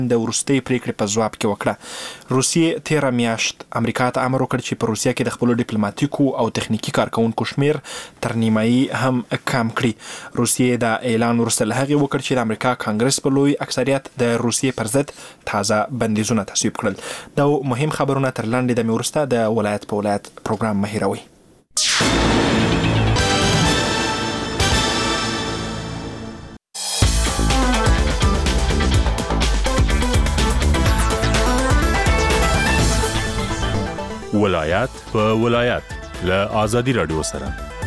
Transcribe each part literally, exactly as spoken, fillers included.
د وروستۍ پریکړې په ځواب کې وکړه. روسیې تیره میاشت امریکا ته امر وکړ چې په روسیه کې د خپلو ډیپلوماټیکو او تخنیکي کارکونکو شمیر تر نیمایي هم کم کړي. روسیې دا اعلان وروسته له هغې وکړ چې د امریکا کانګرس په لوی اکثریت د روسیې پر ضد تازه بندیزونه تصویب کړل. دا مهم خبرونه تر لنډې دمې وروسته د ولایت په ولایت پروګرام مه هېروئ. ولایت په ولایت له آزادي رادیو سره.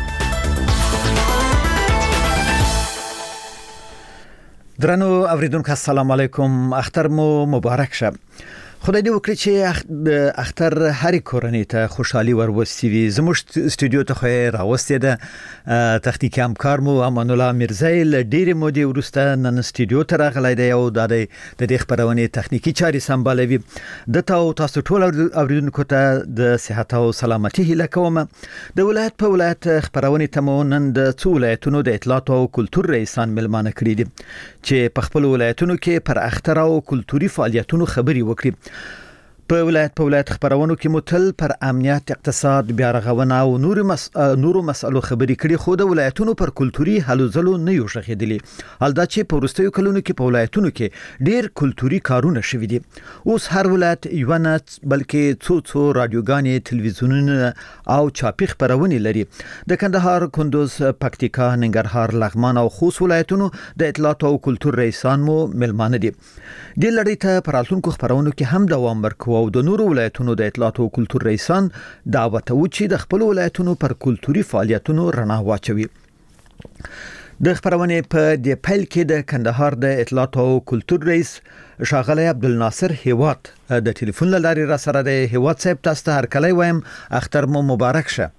درنو اوریدونکو السلام علیکم، اختر مو مبارک شه. خدای دې وکړي چې اختر هر کورنۍ ته خوشحالي وروستي وي. زموږ استودیو ته خو راوستي ده تخنیکی همکار مو امان الله میرزای له ډېرې مودې وروسته نن استودیو ته راغلی دی او د دې خبرونې تخنیکی چارې سمبالوي. د تا او تاسو ټول اوریدونکو ته د صحت او سلامتي هیله کوم. د ولایت په ولایت خبرونې ته مو نن د څو ولایتونو د اطلاعات او کلتور رئیسان ملمانه کړي دي چې په خپل ولایتونو کې پر اختر او کلتوري فعالیتونو خبري وکړي. په ولایت په ولایت خبرونو کې متل پر امنیت، اقتصاد، بیا رغونه او نور مس... نورو مسلو خبرې کړي، خو د ولایتونو پر کلتوري هلو ځلو نه یو شخېدلی. حالدا چې په وروستیو کلونو کې په ولایتونو کې ډېر کلتوري کارونه شوي دي. اوس هر ولایت یو نه بلکې څو څو رادیوګانې، تلویزیونونه او چاپي خبرونه لري. د کندهار، کندوز، پکتیکا، ننګرهار، لغمان او خوست ولایتونو د اطلاعات او کلتور رئیسان مو ملمانه دي. د لړۍ ته پر راتلونکو خبرونو کې هم دوام ورکوي او د نورو ولایتونو د اطلاعات او کلتور رئیسان دعوت او چې د خپل ولایتونو پر کلتوري فعالیتونو رڼا واچوي. د خبرونې په د پیل کې د کندهار د اطلاعات او کلتور رئیس ښاغلی عبدالناصر هیواد د ټلیفون له لارې را سره دی. هیواد صاحب، تاسو ته هرکلی وایم، اختر مو مبارک شه.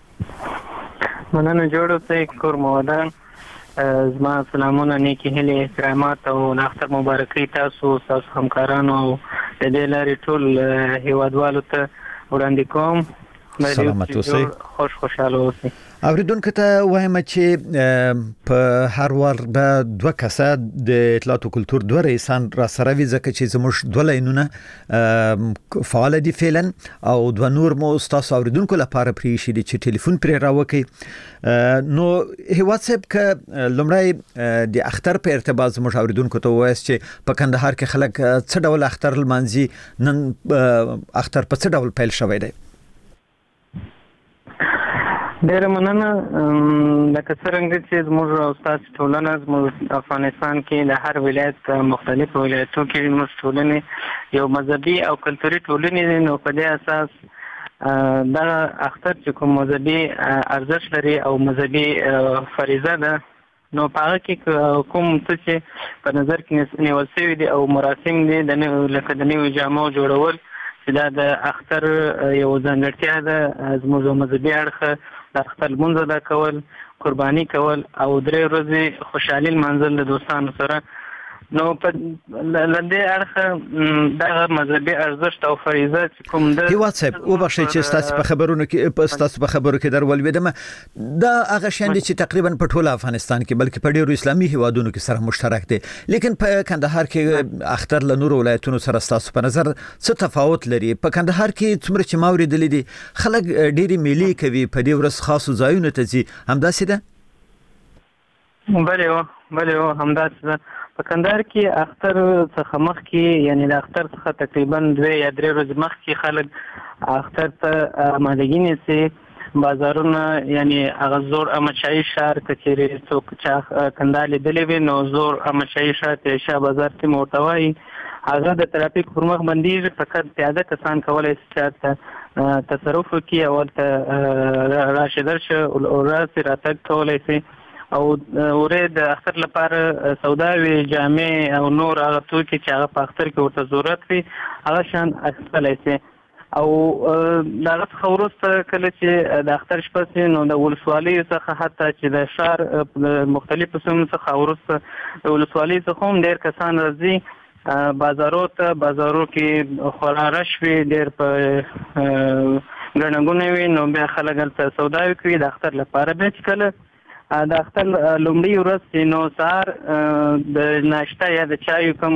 مننه جوړ اوسئ، کور مو ودان. زما سلامونه، نیکی هیلې، احترامات او اختر مبارکي تاسو تاسو همکارانو او د دې لارې ټول هیوادوالو ته وړاندې کوم. سلامت اوسئ، خوش خوشاله اوسئ. اوریدونکو ته وایم چې په هر وار به دوه کسه د اطلاعات او کلتور دوه رئیسان را سره وي، ځکه چې زموږ دوه لاینونه فعال دي فعلا او دوه نور مو ستاسو اوریدونکو لپاره پرېښي دي چې ټلیفون پرې راوکړي. نو هیواد صاحب، که لومړی د اختر په ارتباط زموږ اوریدونکو ته ووایاست چې په کندهار کې خلک څه ډول اختر لمانځي، نن اختر په څه ډول پیل شوی دی؟ ډېره مننه. لکه څرنګه چې زموږ او ستاسو ټولنه زموږ افغانستان کې د هر ولایت په مختلفو ولایتو کې زموږ ټولنې یو مذهبي او کلتوري ټولنې دي. نو په دې اساس دغه اختر چې کوم مذهبي ارزښت لري او مذهبي فریضه ده، نو په هغه کې کوم څه چې په نظر کې نیول شوي دي او مراسم دي، د لکه د نویو جامو جوړول چې دا د اختر یو ځانګړتیا ده. زموږ مذهبي اړخه د اختر لمونځ ادا کول، قرباني کول او درې ورځې خوشحالي لمانځل د دوستانو سره. نو په لدې اړخه دغه مذهبي ارزښت او فریضه چې کوم ده. هیواد صاحب، وبخښئ چې ستاسو په خبرونو کې په ستاسو په خبرو کې در ولوېدم. دا هغه شیان دي چې تقریبا په ټول افغانستان کې بلکې په ډېرو اسلامي هیوادونو کې سره مشترک دي، لیکن په کندهار کې اختر له نورو ولایتونو سره ستاسو په نظر څه تفاوت لري؟ په کندهار کې څومره چې ما اورېدلي دي خلک ډېرې میلې کوي، په دې ورځ خاصو ځایونو ته ځي، همداسې ده؟ بلې و بلې و همداسې ده. په کندهار کې اختر څخه مخکې، یعنی د اختر څخه تقریبا دوه یا درې ورځې مخکې خلک اختر ته آمادګي نیسي. بازارونه، یعنی هغه زور احمدشاهي ښار که چېرې څوک چا کندهار لیدلی وي، نو زور احمدشاهي ښار ته شاه بازار سیمه ورته وایي، هغه د ترافیک پر مخ بندېږي. فقط پیاده کسان کولی شي چې هلته تصرف وکړي او هلته راشي درشه راسي راتګ کولی شي او ورې د اختر لپاره سوداوي، جامې او نور هغه توکي چې هغه په اختر کې ورته ضرورت وي هغه شیان اخیستلی شي. او د هغه څخه وروسته کله چې د اختر شپه شي، نو د ولسوالیو څخه حتی چې د ښار د مختلفو سیمو څخه وروسته د ولسوالیو څخه هم ډېر کسان راځي بازارو ته. بازارو کې خورا رش وي، ډېر په ګڼه ګوڼه وي، نو بیا خلک هلته سوداوي کوي د اختر لپاره. بیا چې کله د اختر لومړۍ ورځ چې نو سهار د ناشته یا د چایو کوم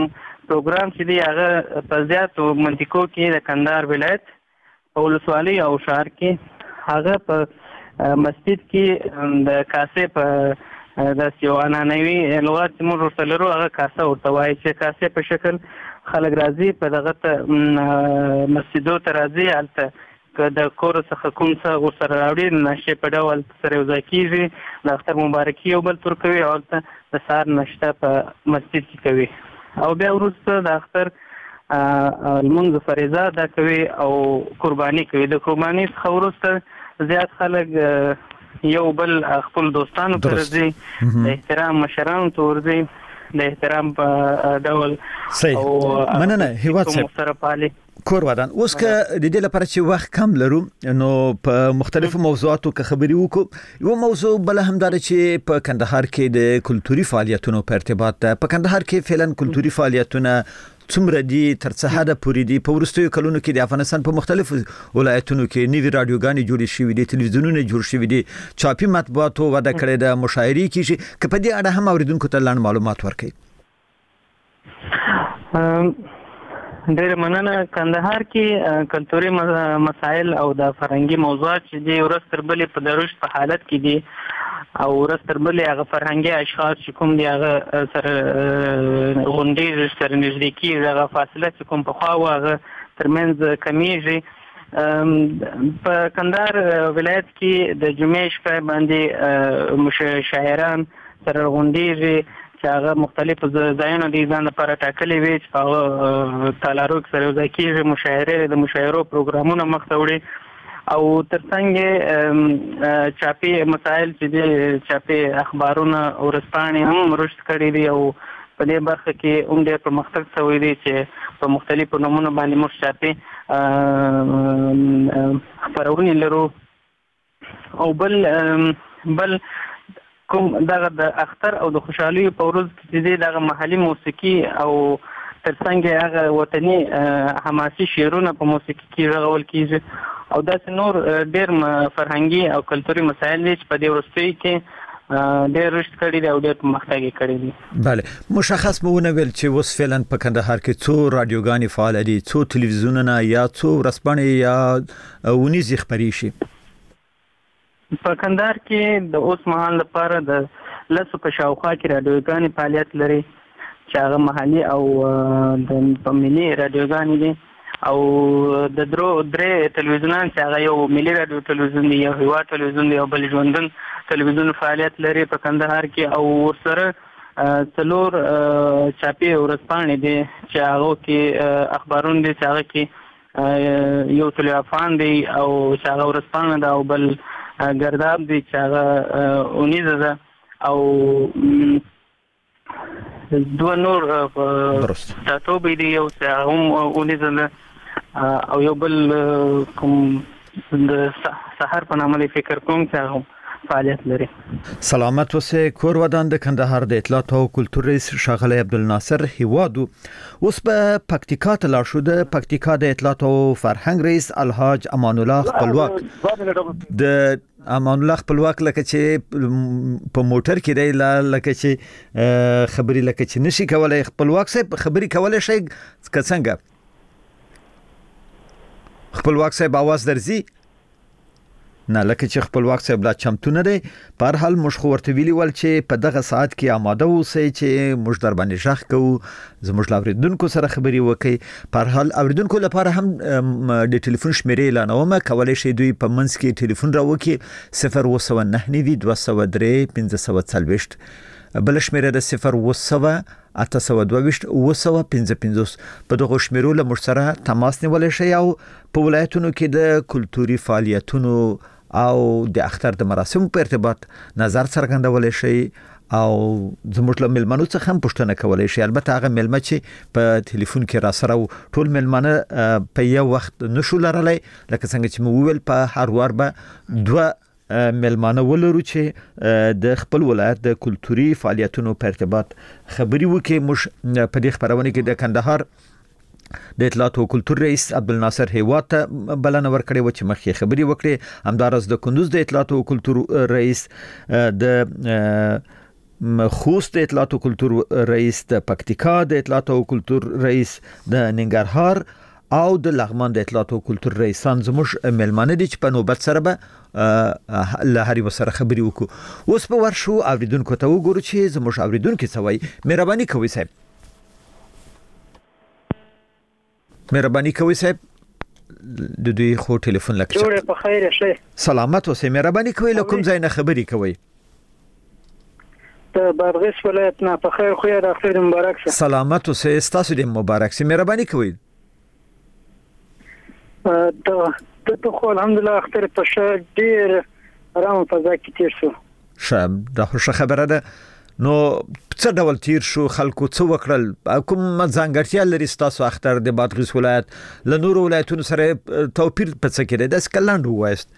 پروګرام چې دی هغه په زیاتو منطقو کې د کندهار ولایت په ولسوالۍ او ښار کې هغه په مسجد کې د کاسې په د یو عنعنوي لغت چې موږ ورته لرو هغه کاسه ورته وایي چې کاسې په شکل خلک راځي په دغه ته مسجدو ته راځي هلته که د کور څخه کوم څه ورسره راوړي ناشې په ډول سره یوځای کېږي د اختر مبارکي یو بل ته ورکوي او هلته د سهار ناشته په مسجد کې کوي او بیا وروسته د اختر لمونځ فریضه ادا کوي او قرباني کوي. د قرباني څخه وروسته زیات خلک یو بل خپل دوستانو ته ورځي د احترام مشرانو ته ورځي د احترام په ډول او مننه هیواد صاحب کور ودان. اوس که د دې لپاره چې وخت کم لرو نو په مختلفو موضوعاتو کې خبرې وکړو. یو موضوع بل هم دا چې په کندهار کې د کلتوري فعالیتونو په ارتباط ده. په کندهار کې فعلا کلتوري فعالیتونه څومره دي تر څه حده پورې دي؟ په وروستیو کلونو کې د افغانستان په مختلفو ولایتونو کې نوي رادیوګانې جوړې شوې دي، تلویزیونونه جوړ شوي دي، چاپي مطبوعاتو وده کړې ده، مشاعرې کیږي. که په دې اړه هم اوریدونکو ته لاندې معلومات ورکړئ. ډېر مننه. کندهار کې کلتوري مسایل او د فرهنګي موضوعات چې دي ورځ تر بلې په د رشد په حالت کې دي او ورځ تر بلې هغه فرهنګي اشخاص چې کوم دي هغه سره غونډېږي، سره نږدې کېږي، هغه فاصله چې کوم پخوا وه هغه ترمنځ کمیږي. په کندهار ولایت کې د جمعې شپه باندې شاعران سره غونډېږي چې هغه مختلفو ځایونو د ځان لپاره ټاکلي وي چې په هغه تالارو کې سره یوځای کېږي، مشاعرې د مشاعرو پروګرامونه مخته وړي او ترڅنګ یې چاپي مسایل چې دي چاپي اخبارونه ورځپاڼې هم رشد کړي دي او په دې برخه کې هم ډېر پرمختګ شوی دی چې په مختلفو نومونو باندې موږ چاپي خپرونې لرو. او بل بل کوم دغه د اختر او د خوشحالۍ په ورځ کې چې دغه محلي موسیقي او ترڅنګ هغه وطني حماسي شعرونه په موسیقي کې غوړول کیږي او داسې نور ډېر فرهنګي او کلتوري مسایل دي چې په دې وروستیو کې ډېر رشد کړي دي او ډېر پرمختګ یې کړی دی. بله مشخص مو ونه ویل چې اوس فعلا په کندهار کې څو رادیوګانې فعال دي، څو تلویزیونونه یا څو ورځپاڼې یا ونیزې خپرې شي؟ په کندهار کې د اوس مهال لپاره د لسو په شاوخوا کې رادیوګانې فعالیت لري چې هغه محلي او د ملي رادیوګانې دي او د درو درې تلویزیونان چې هغه یو ملي رادیو تلویزیون دی، یو هیواد تلویزیون دی او بل ژوندون تلویزیون فعالیت لري په کندهار کې او ورسره څلور چاپي ورځپاڼې دي چې هغو کې اخبارونه دي چې هغه کې یو طلوع افغان دی او چې هغه ورځپاڼه ده او بل ګرداب دی چې هغه اونیزه ده او دوه نور ټاټوبی دی یو چې هغه هم اونیزه ده او یو بل کوم د سحر په نامه فکر کوم چې هغه فعالیت لري. سلامت اوسئ. کور ودان د کندهار د اطلاعات او کلتور رئیس ښاغلی عبدالناصر هیوادو اوس په پکتیکا ته لاړ شو. د پکتیکا د اطلاعات او فرهنګ رئیس الحاج امان الله خپلواک د امان الله خپلواک لکه چې په موټر کې دی لکه چې خبري لکه چې نشي کولای خپلواک صاحب خبري کولای شي که څنګه خپلواک صاحب आवाज درځي نه لکه چې خپلواک صاحب لا چمتو نه دی. په هر حال موږ خو ورته ویلي ول چې په دغه ساعت کې آماده اوسئ چې موږ در باندې غږ کوو، زموږ له اوریدونکو سره خبرې وکړئ. په هر حال اوریدونکو لپاره هم د ټلیفون شمیرې اعلانوم، کولی شئ دوی په منځ کې ټلیفون راوکړي صفر اوه سوه نهه نوي دوه سوه درې پنځه سوه څلوېښت، بل شمیره د صفر اوه سوه اته سوه دوه ویشت اوه سوه پنځه پنځوس. په دغه شمیرو له موږ سره تماس نیولی شئ او په ولایتونو کې د کلتوري فعالیتونو او د اختر د مراسمو په ارتباط نظر څرګندولی شئ او زموږ له مېلمنو څخه هم پوښتنه کولی شئ. البته هغه مېلمه چې په ټلیفون کې را سره و ټول مېلمانه په یو وخت نشو لرلی، لکه څنګه چې مو وویل په هر وار به دوه مېلمانه ولرو چې د خپل ولایت د کلتوري فعالیتونو په ارتباط خبرې وکړي. موږ په دې خپرونه کې د کندهار د اطلاعات او کلتور رئیس عبدالناصر هیواد ته بلنه ورکړې و چې مخکې خبرې وکړي. همدارس د کندوز د اطلاعات او کلتور رئیس د خوست د اطلاعات او کلتور رئیس، د پکتیکا د اطلاعات او کلتور رئیس، د ننګرهار او د لغمان د اطلاعات او کلتور رئیسان زموږ ملمانه دي چې په نوبت سره به له هرې وسره خبرې وکړو. اوس به ورشو اوریدونکو ته وګورو چې زموږ اوریدونکي څه وایي. مهرباني کوئ صاحب مهرباني کوئ صاحب د دوی خو ټلیفون لکه جوړه په خیر شه. سلامت اوسئ. مهرباني کوئ له کوم ځای نه خبرې کوئ؟ د بادغیس ولایت نه. په خیر خو د اختر مبارک شه. سلامت اوسئ. تاسو دې مبارک سي. مهرباني کوئ. ته ته خو الحمدلله اختر په شه ډیر آرام فضا کې تیر شو. شه دا خو خبره ده. نو څه ډول تیر شو؟ خلکو څه وکړل؟ کوم ځانګړتیا لري ستاسو اختر د بادغیس ولایت له نورو ولایتونو سره توپیر په څه کې دی؟ داس کلاند وایست.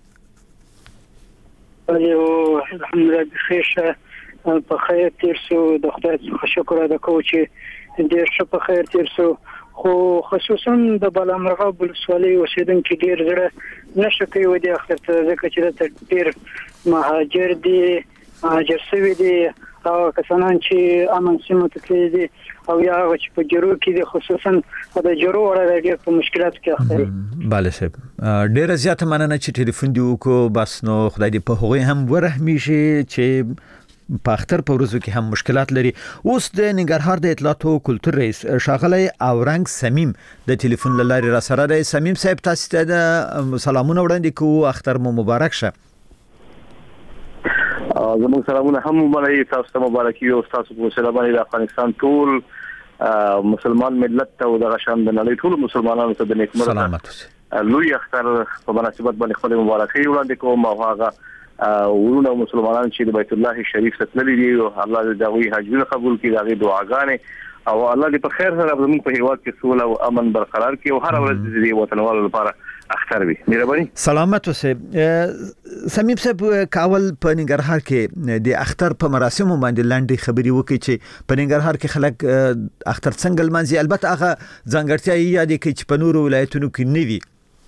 ایو الحمدلله بخیر شه په خیر تیر شو. د خدای څخه شکر ادا کوم چې ډیر ښه په خیر تیر شو. خو خصوصا د بالامرغه ولسوالۍ اوسیدونکو ډیر زړه نشه کوي و دي اخر ته ځکه چې د ډیر مهاجر دي مهاجر شوي دي او کسان چې امن سیمه ته تللي دي او یا چې په جرو کې دي خصوصا د جرو وړه ډیر په مشکلات کې اخري. bale صاحب ډیر زیاته مننه چې ټلیفون دی وکړو. بس نو خدای دې په هغه هم ورحمي شي چې په اختر په ورځو کې هم مشکلات لري. اوس د ننګرهار د اطلاعات او کلتور رئیس ښاغلی اورنګ سمیم د ټلیفون له لارې را سره دی. سمیم صاحب تاسو ته د سلامونه وړاندې کوو. اختر مو مبارک شه. زموږ سلامونه هم مبارک تاسو ته مبارک وي او تاسو په سلام باندې د افغانستان ټول مسلمان ملت ته او د غشان د نړۍ ټول مسلمانانو ته د نیکمرغه سلامت لوی اختر په مناسبت باندې خپل مبارکي وړاندې کوم. او هغه ورونه مسلمانان چې د بیت الله شریف ته تللي دي الله دې دوی حجونه قبول کړي، دغه دعاګانې او الله دې په خیر سره زموږ په هیواد کې سوله او امن برقرار کړي او هر ورځ دې وطنوالو لپاره اختر وي. مهرباني. سلامت اوسئ. سمیم صاحب کاول په ننګرهار کې د اختر په مراسمو باندې لاندې خبري وکړي چې په ننګرهار کې خلک اختر څنګه لمانځي. البته هغه ځانګړتیا یې یاد کړي چې په نورو ولایتونو کې نه وي.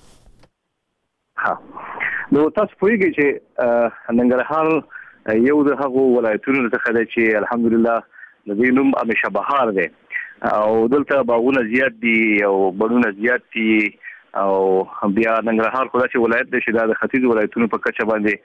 ها نو تاسو پوهیږئ چې ننګرهار یو د هغو ولایتونو څخه دی چې الحمدلله د دې نوم همیشه بهار دی او دلته باغونه زیات دي او بڼونه زیات دي او بیا ننګرهار خو داسې ولایت دی چې دا د ختیځ ولایتونو په کچه باندې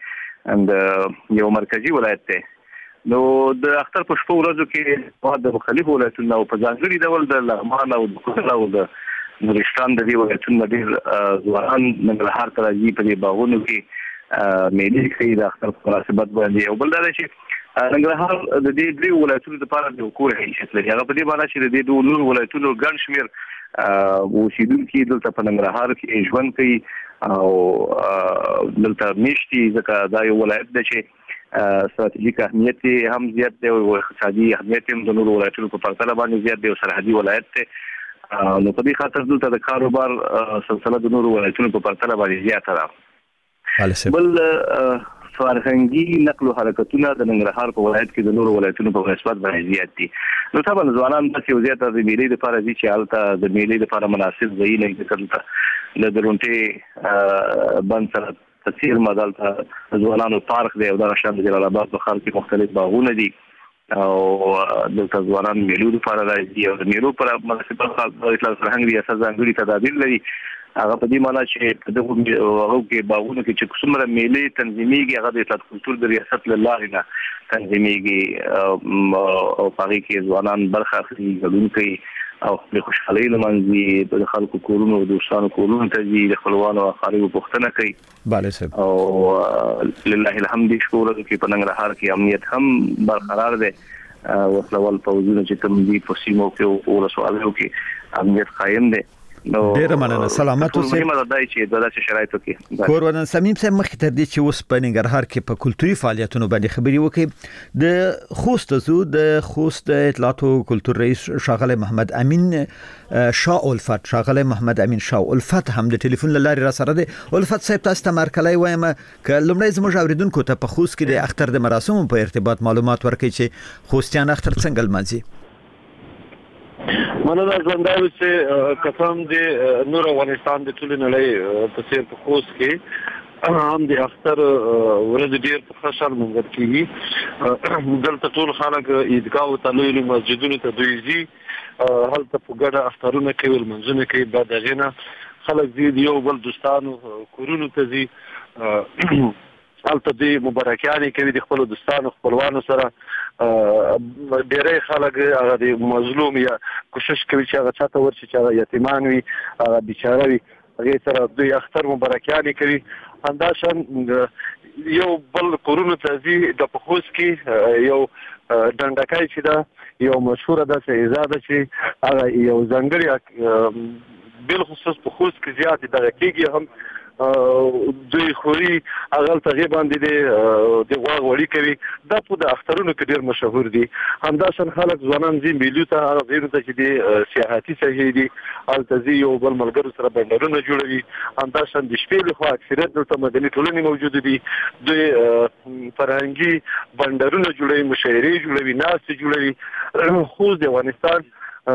یو مرکزی ولایت دی. نو د اختر په شپو ورځو کې د مختلفو ولایتونو او په ځانګړي ډول د لغمان او د کوټه او د نورستان د دې ولایتونو ډېر ځوانان ننګرهار ته راځي په دې باغونو کې میلې کوي د اختر په مناسبت باندې. او بل دا چې ننګرهار د دې درې ولایتونو لپاره د کور حیثیت لري. هغه په دې معنی چې د دې دوه نور ولایتونو ګڼ شمېر اوسیدونکي دلته په ننګرهار کې ژوند کوي او دلته میشتي ځکه دا یو ولایت دی چې ستراتیژیک اهمیت هم زیات دی او اقتصادي اهمیت هم د نورو ولایتونو په پرتله باندې زیات دی او سرحدي ولایت دی. نو په دې خاطر دلته د کاروبار سلسله د نورو ولایتونو په پرتله باندې زیاته ده. بل فرهنګي نقل او حرکتونه د ننګرهار په ولایت کې د نورو ولایتونو په نسبت باندې زیات دي. نو طبعا ځوانان د یو زیاته د میلې لپاره دي چې حالته د میلې لپاره مناسب ځای نه کړل د درونټي بند سره تفسیر مدال ته ځوانانو پارک دی او د شان د جلال آباد په ښار کې مختلف باغونه دي او دلته ځوانان میلو لپاره راځي او د میلو پر مناسبت د اطلاع فرهنګ ریاست ځانګړي تدابیر لري. هغه په دې معنی چې دغه هغه کې باغونه کې چې څومره میلې تنظیمېږي هغه د اطلاع کلتور د ریاست له لارې نه تنظیمېږي او هغه کې ځوانان برخه اخلي ګډون کوي او خپل خوشحالي لمانځي د خلکو کورونو او دوستانو کورونو ته ځي د خپلوانو او اقاربو پوښتنه کوي. bale صاحب او لله الحمد شکر چې په ننګرهار کې امنیت هم برقرار دی. وسلوال فوجونه چې کوم دي په سیمو کې او رسوالو کې امنیت قائم دی. ډیر مننه. سلامت اوسئ. مهمه ده چې د داسې شرایطو کې کور ودان سمیم صاحب مخکې تر دې چې اوس په ننګرهار کې په کلتوري فعالیتونو باندې خبري وکړي د خوست زو د خوست اطلاعات او کلتور رئیس ښاغلی محمد امین شاه الفت ښاغلی محمد امین شاه الفت هم د ټلیفون له لارې را سره دی. الفت صاحب تاسو ته مرکلی وایم که لومړی زموږ اوریدونکو ته په خوست کې د اختر د مراسمو په ارتباط معلومات ورکړي چې خوستیان اختر څنګه لمانځي. مننه ژوندی اوسئ. قسم دې نور افغانستان د ټولې نړۍ په څېر په خوست کې هم د اختر ورځ ډیر په خشر مونږ کېږي دلته ټول خلک عیدګاه ته لوی مسجدونو ته دوی ځي هلته په ګډه اخترونه کوي منځونه کوي بعد غینه خلک دې یو بل دوستانو کورونو ته ځي هلته دې مبارکیانې کوي د خپل دوستانو خپلوانو سره ډېری خلک هغه د مظلوم یا کوشش کوي چې هغه چاته ورشي چې هغه یتیمان وي هغه بیچاره وي هغې سره دوی اختر مبارکیانې کوي همداشان یو بل کورونو ته ځي د په خوست کې یو ډنډکی چې ده یو مشهوره داسې ایزا ده چې هغه یو ځانګړې بالخصوص په خوست کې زیاتې دغه کېږي هم دوی خوري هغه هلته هغې باندې د غوا غوړي کوي دا په د اخترونو کې ډېر مشهور دي همداشان خلک ځوانان ځي میلو ته هغه ځایونو ته چې د سیاحتي ساحې دي هلته ځي یو بل ملګرو سره بنډرونه جوړوي همداشان د شپې لخوا اکثریت دلته مدني ټولنې موجودې دي دوی فرهنګي بنډرونه جوړوي مشاعرې جوړوي ناستې جوړوي خوست د افغانستان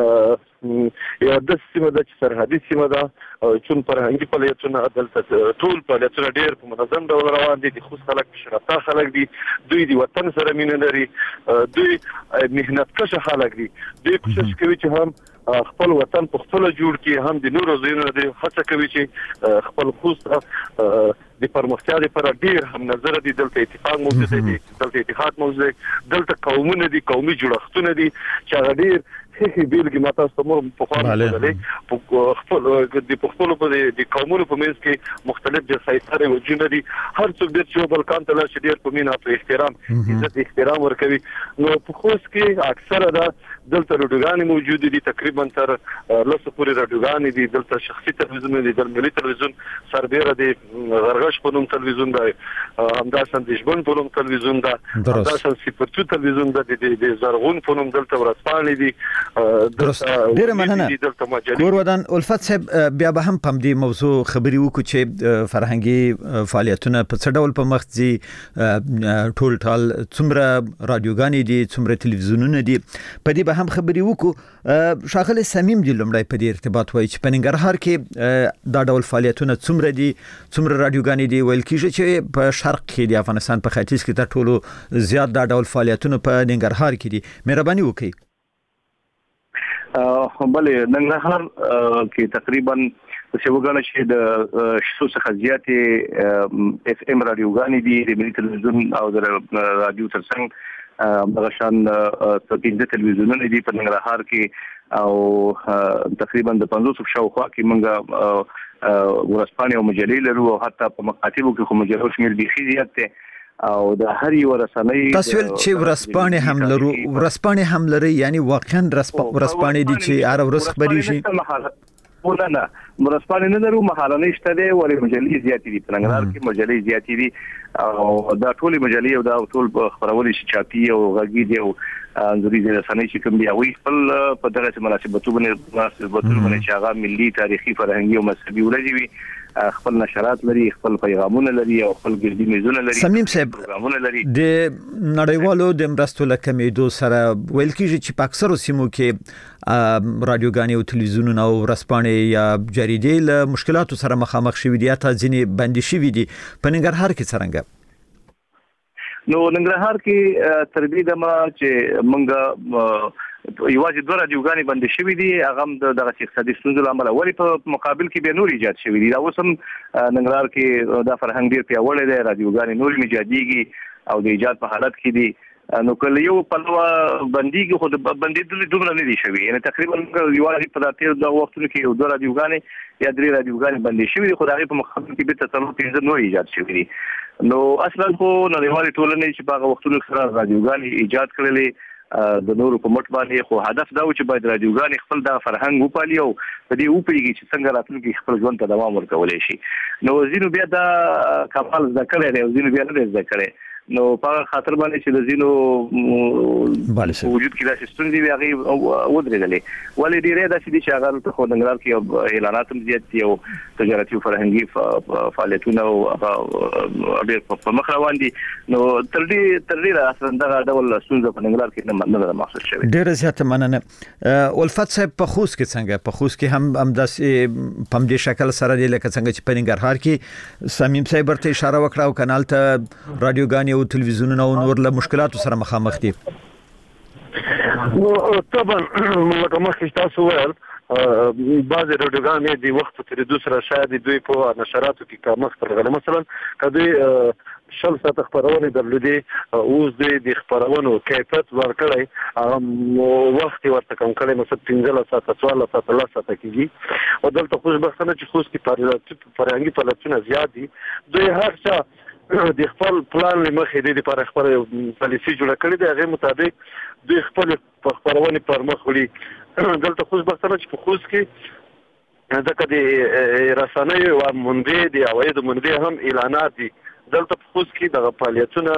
یو داسې سیمه ده چې سرحدي سیمه ده چون فرهنګي فعالیتونه دلته ټول فعالیتونه ډېر په منظم ډول روان دي د خوست خلک شرفته خلک دي دوی د وطن سره مینه لري دوی محنتکشه خلک دي دوی کوشش کوي چې هم خپل وطن په خپله جوړ کړي هم د نورو ځایونو د هڅه کوي چې خپل خوست د پرمختیا لپاره ډېر هم نظره دي دلته اتفاق موجود دی دلته اتحاد موجود دی دلته قومونه دي قومي جوړښتونه دي چې هغه ډېر هیڅ بیلګې ما تاسو ته مو په خوا راغلي په خپل د پښتنو په د قومونو په منځ کې مختلف جنسایتونه وجود دي هر څوک د یو بل کان ته لاس ډیر په مینا په احترام عزت احترام ورکوي نو په خوست کې اکثره دا دلته رادیوګانې موجود دي تقریبا تر لسو پورې رادیوګانې دي دلته شخصي تلویزیون دي د ملي تلویزیون سربېره د غرغش په نوم تلویزیون دی همداشان د ژوند په نوم تلویزیون ده همداشان صفر څو تلویزیون ده د زرغون په نوم دلته ورځپاڼې دي درست ډیره مننه کور ودان الفت صاحب بیا به هم پم دې موضوع خبري وکړو چې فرهنګي فعالیتونه په څه ډول په مخ ځي ټول ټال څومره رادیوګانې دي څومره تلویزیونونه دي په دې به هم خبري وکړو ښاغلی صمیم دې لومړی په دې ارتباط وایي چې په ننګرهار کې دا ډول فعالیتونه څومره دي څومره رادیوګانې دي ویل کېږي چې په شرق کې د افغانستان په ختیځ کې تر ټولو زیات دا ډول فعالیتونه په ننګرهار کې دي مهرباني وکړئ بلې ننګرهار کې تقریبا چې وګڼل شي د شتو څخه زیاتې اف ام رادیوګانې دي د ملي تلویزیون او د رادیو ترڅنګ دغه شان پنځه تلویزیونونه دي په ننګرهار کې او تقریبا د پنځوس شاوخوا کې موږ ورځپاڼې او مجلې لرو او حتی په مکاتبو کې خو مجلو شمېر بیخي زیات دی او د هر یو رسنۍ تاسو ول چې ورځپاڼې هم لرو ورځپاڼې هم لري یعنی واقعا ورځپاڼې دي چې هر ورځ خبري شي نه نه ورځپاڼې نه لرو مهالنۍ شته دي ولې مجلې زیاتې دي په ننګرهار کې مجلې زیاتې دي او دا ټول مجلې او دا ټول خبرولې شي چاپي او غږی دي او انځوري رسنۍ چې کوم دی او خپل په دغه مناسبتونه مناسبتونه چې هغه ملي تاریخي فرهنګي او مذهبي ولري خپل نشرات لري خپل پیغامونه لري او خپل ګردي میزونه لري سمیم صاحب د نړیوالو د مرستو لکمېدو سره ویل کېږي چې په اکثرو سیمو کې رادیوګانې او تلویزیونونه او ورځپاڼې یا جریدې له مشکلاتو سره مخامخ شوي دي یا ځینې بندي شوي دي په ننګرهار کې څرنګه نو ننګرهار کې تر دې دمه چې موږ یوازې دوه رادیوګانې بندې شوې دي هغه د اقتصادي ستونزو له امله ولې په مقابل کې به نور ایجاد شوي دي دا اوس هم ننګرهار کې دا فرهنګ ډېر پیاوړی دی رادیوګانې نور ایجادېږي او د ایجاد په حالت کې دي نو کله یو پلوه بندېږي خو د بندېدلو دومره نه دي شوي یعنې تقریبا یوازې په تېرو دغه وختونو کې یو دوه رادیوګانې یا درې رادیوګانې بندې شوي دي خو د هغې په مقابل کې بېرته څلور پنځه نور ایجاد شوي دي نو اصلا خو نړیوالې ټولنې چې په هغه وختونو سره رادیوګانې ایجاد کړلې د نورو په مټ باندې خو هدف دا و چې باید رادیوګانې خپل د فرهنګ وپالي او په دې وپوهېږي چې څنګه راتلونکي خپل ژوند ته دوام ورکولی شي نو ځینو بیا دا کمال زده کړی دی او ځینو بیا نه دی زده کړی نو په خاطر باندې چې د زینو وجود کې د سیستم دی هغه ودرېدلې ولې ډیره د سړي شغال ته خو ننګرهار کې اعلانات هم زیات دي او تجارتي او فرهنګي فعالیتونه او ډېر په مخ روان دي نو تر دې تر دې اصلا دا ډول ستونزه په ننګرهار کې نه نه محسوس شوی ډېر زیات مننه ولفت صاحب په خوست کې څنګه په خوست کې هم هم د پم دې شکل سره دی لکه څنګه چې په ننګرهار کې سمیم صاحب ورته اشاره وکړه او کانال ته رادیوګانې او تلویزیونونه او نور له مشکلاتو سره مخامخ دي نو طبعا لکه مخکې تاسو ویل بعض رادیوګانې د وخت په تیریدو سره شاید دوی په نشراتو کې کمښت راغلی مثلا کدی شل ساعت خبرونه درلودي اوس د خبرونو کیفیت ورکړی وخت ورته کم کړی مثلا پنځه ساعت څوارلس ساعت لا ساعت کېږي او دلته خوشبختانه چې خوست کې فرهنګي فعالیتونه زیات دي دوی هر څه د خپل پلان لمخې د لپاره خبره پالیسي جوړه کړې ده هغه مطابق دوی خپل خبرونه پر مخ وړي دلته خوشبختانه چې په خوست کې ځکه د رسنیو او منډې د عواید منډې هم اعلانات دي دلته په خوست کې د فعالیتونه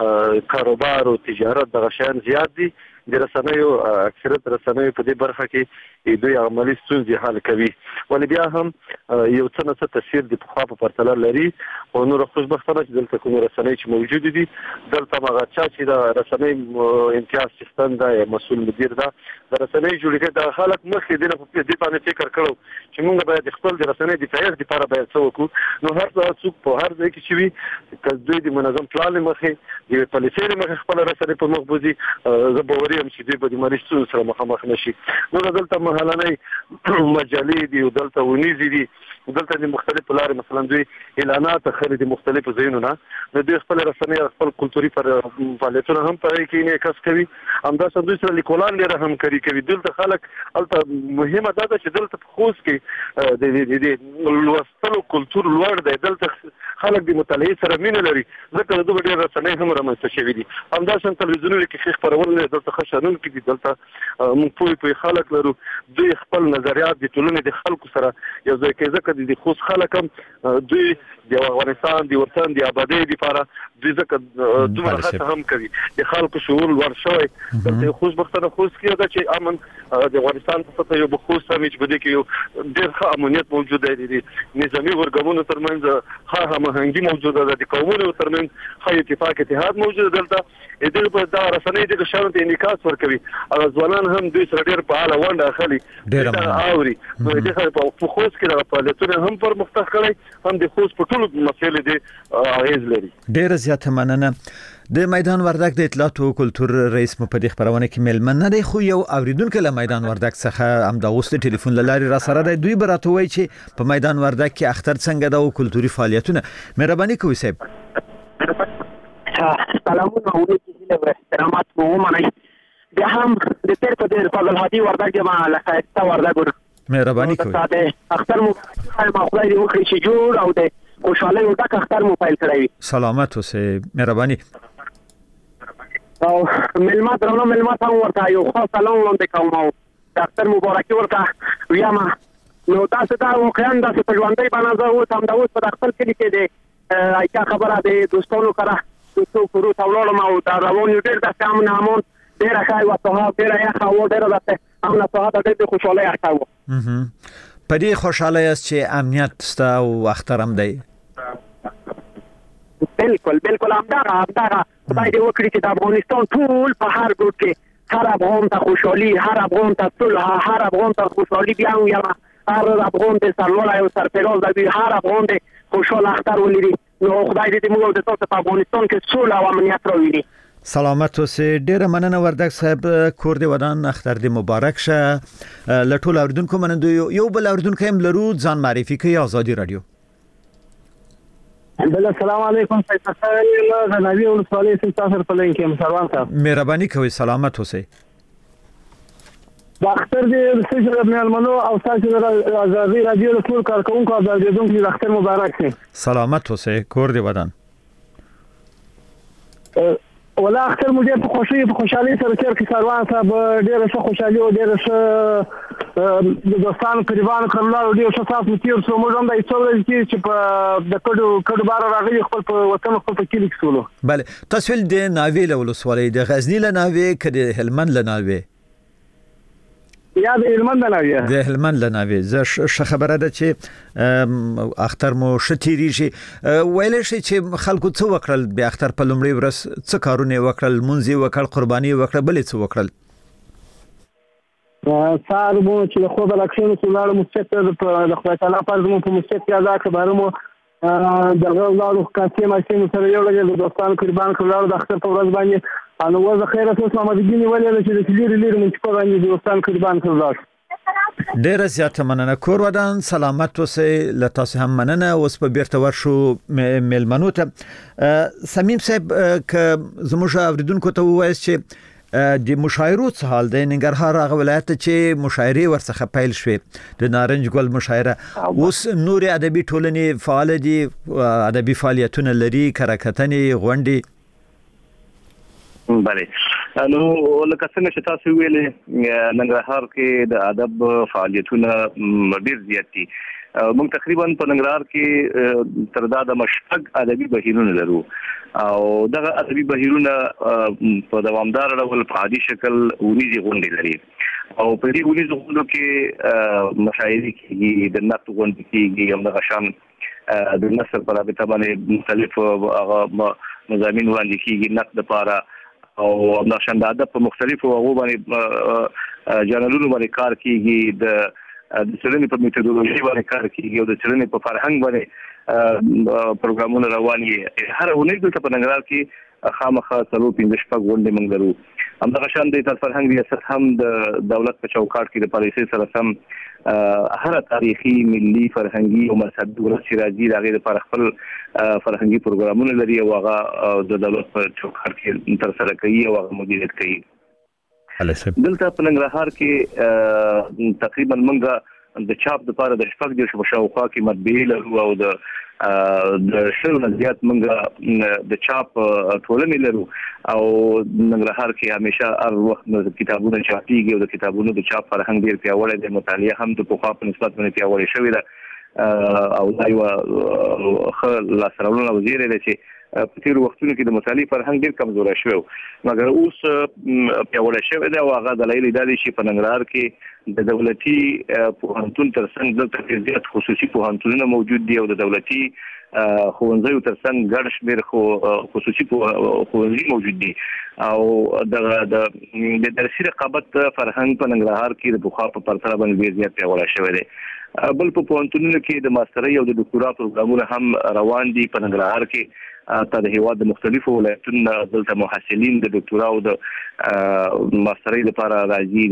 کاروبار او تجارت د غشان زیات دي د رسنیو اکثریت رسنیو په دې برخه کې دوی عملی ستونزې حل کوي ولې بیا هم یو څه نه څه تاثیر د پخوا په پرتله لري او نور خوشبختانه چې دلته کوم رسنۍ چې موجود دي دلته هغه چا چې د رسنۍ امتیاز سیستم دا مسؤل مدیر دا د رسنۍ جوړېږي د خلک مخکې د په دې باندې فکر کړو چې موږ باید خپل د رسنۍ د تایید لپاره باید څه وکړو نو هر څوک په هر ځای کې چې وي که دوی د منظم پلان مخې د پالیسۍ مخې خپل رسنۍ په مخ بوزي زه باوري یم چې دوی به د مالي ستونزو سره مخامخ نشي نو دلته مهالنۍ مجلې دي او دلته ونیزي دي دلته د مختلفو لارې مثلا دوی اعلانات خري د مختلفو ځایونو نه نو دوی خپل رسنۍ خپل کلتوري فعالیتونه هم په کې نه کس کوي همداسې دوی سره لیکولان لري هم کوي کوي دلته خلک البته مهمه ده چې دلته په خوست کې د د لوستلو کلتور لوړ دی دلته خلک د مطالعې سره مینه لري ځکه د دوی ډېر رسنۍ هم رامنځته شوي دي همداسې تلویزیونونه کې خبرونه دلته خشنون کې دي دلته موږ په په خلک لرو دوی خپل نظریات د ټولنې د خلکو سره یو ځای کې ځکه د خوست خلک هم دوی د افغانستان د وطن د آبادۍ لپاره دوی ځکه دومره هڅه هم کوي د خلکو شعور لوړ شوی د خوشبختانه خوست کې دا چې امن د افغانستان په سطح یو بخوست هم چې بده کې یو ډېر ښه امنیت موجود دی د نظامي ورګمونو ترمنځ ښه هماهنګي موجوده ده د قومونو ترمنځ ښه اتفاق اتحاد موجود دی دلته د په دا رسنۍ د شانو ته انعکاس ورکوي او ځوانان هم دوی سره ډېر فعال ونډه اخلي دا اوري نو د په خوست کې د فعالیتونو هم پر مختخ کړي هم د خوست په ټولو مسایلو د اغیز لري ډېر زیات مننه د میدان وردک د اطلاعات او کلتور رئیس مو په دې خبرونه کې ملمن نه دی خو یو اوریدونکو له میدان وردک څخه هم د اوسط ټلیفون لاري را سره دی دوی براته وای چې په میدان وردک کې اختر څنګه د کلتوري فعالیتونه مهرباني کوئ صاحب سلامونه علیکم له احترامات مو منئ بیا هم د تیر په دې فضل هادي وردک ما لکه تا وردک مهرباني کوئ اختر مو ما خدای دې وکړي چې جوړ او د خوشاله یو ډک اختر مو فایل کړی سلامت اوسه مهرباني او ملما درنو ملما ته ورته یو خاص سلام وړاندې کوم او ډاکټر مبارکي ورته ویام نو تاسو ته واقعا د ژوندۍ باندې زه اوس هم د اوس په خپل کلی کې د ایکا خبره د دوستانو سره دوستو کورو ته ولاړم او دا روان یو ډېر د کام نامون ډېر ښه او ته ډېر یا خو ډېر د هم نه ته د دې خوشاله اړتاو په دې خوشاله یاست چې امنیت ستا او احترام دی بالکل بالکل همدغه همدغه خدای دې وکړي چې د افغانستان ټول په هر ګوټ کې هر افغان ته خوشحالي هر افغان ته صلح هر افغان ته خوشحالي بیا ویم هر افغان ته سرلوړی او سرفراز دی هر افغان ته خوشحال اختر ولري نو خدای دې موږ د تاسو په افغانستان کې صلح او امنیت راوړي سلامت اوسه ډیره مننه وردک صاحب کور دی ودان اختر دی مبارک شه لټول اوردونکو مننه یو بل اوردونکو هم لرو ځان معرفي کوي آزادي رادیو بل السلام علیکم سید حسن غنوی ولسوالۍ تاسو په لین کې مسروان صاحب مهرباني کوئ سلامت اوسئ د اختر دی رسېږي د مېلمنو او تاسو د آزادي رادیو ټول کارکونکو اوریدونکو د اختر مبارک شي سلامت اوسئ کور دی ودان ولا اختر مو ډېر په خوشي په خوشحالي سره تیر کې کاروان صاحب ډېر ښه خوشحالي او ډېر ښه د دوستانو قریبانو کړلو ډېر ښه تاسو تیر سو موږ هم د څو ورځې کې چې په د کډو کډو بار راغلي خپل په وطن خپل په کلی کې سولو. بله تاسو د ناوې له ولسوالۍ د غزنی له ناوې کده هلمند له ناوې یا د هلمند نه وی د هلمند نه وی زه ش خبره ده چې اختر مو شتیریږي ویل شي چې خلکو څه وکړل به اختر په لومړي ورځ څه کارونه وکړل مونږی وکړ قرباني وکړه بل څه وکړل سار مو چې خو د لکشن سولار مستقر د خدای تعالی پر مو په مستقر ادا کړو مو دغه لاړو کاسې ماشين سره یو لګل دوستان قربان کړو د اختر په ورځ باندې انو وزه خیره اوس محمد ګینی ولې چې د لیر لیر من په باندې دوستان قربان کړل. ډیره زیاته مننه کور ودان سلامت اوسئ له تاسو هم مننه اوس په بیرته ورشو ملمنو ته سمیم صاحب ک زموږ اوریدونکو ته وایي چې د مشاعرو څه حال دی ننګرهار هغه ولایت چې مشاعري ورڅخه پیل شوې د نارنج ګل مشاعره اوس نور ادبي ټولنې فعال دي ادبي فعالیتونه لري کرکټنې غونډې بله نو لکه څنګه چې تاسو ویلې ننګرهار کې د ادب فعالیتونه ډېر زیات دي موږ تقریبا په ننګرهار کې تر دا د مشفق ادبي بهیرونه لرو او دغه ادبي بهیرونه په دوامدار ډول په عادي شکل ورځي غونډې لري او په دې ورځو غونډو کې مشاعرې کېږي د نقد غونډې کېږي هم د غشان د نثر په رابطه باندې مختلف هغه مضامین وړاندې کېږي نقد لپاره او نقشن د ادب په مختلفو هغو باندې جنرالونو باندې کار کیږي د د څېړنې په میتودولوژي باندې کار کیږي او د څېړنې په فرهنګ باندې پروګرامونه روان دي هر اونۍ دلته په ننګرهار کې خامخا څلور پنځه شپږ غونډې موږ لرو همدغه شان د فرهنګ ریاست هم د دولت په چوکاټ کې د پالیسۍ سره سم هر تاریخي ملي فرهنګي او مذهبي ورځ راځي د هغې لپاره خپل فرهنګي پروګرامونه لري او هغه د دولت په چوکاټ کې ترسره کوي او هغه مدیریت کوي. دلته په ننګرهار کې تقریبا موږ د چاپ لپاره د شپږ دېرشو په شاوخوا کې مطبعې لرو او د د شل نه زیات موږ د چاپ ټولنې لرو او ننګرهار کې همیشه هر وخت کتابونه چاپېږي او د کتابونو د چاپ فرهنګ ډېر پیاوړی دی مطالعه هم د پخوا په نسبت باندې پیاوړې شوې ده او دا یوه ښه لاسته راوړنه او زیری دی چې په تېرو وختونو کې د مطالعې فرهنګ ډېر کمزوری شوی و مګر اوس پیاوړی شوی دی او هغه دلایل یې دا دي چې په ننګرهار کې د دولتي پوهنتون تر څنګ دلته ډېر زیات خصوصي پوهنتونونه موجود دي او د دولتي ښوونځیو تر څنګ ګڼ شمېر خصوصي ښوونځي موجود دي او د درسي رقابت فرهنګ په ننګرهار کې د پخوا په پرتله باندې ډېر زیات پیاوړی شوی دی. بل په پوهنتونونو کې د ماسترۍ او د ډاکټورا پروګرامونه هم روان دي په ننګرهار کې ته د هیواد د مختلفو ولایتونو دلته محصلین د ډاکټورا او د ماسترۍ لپاره راځي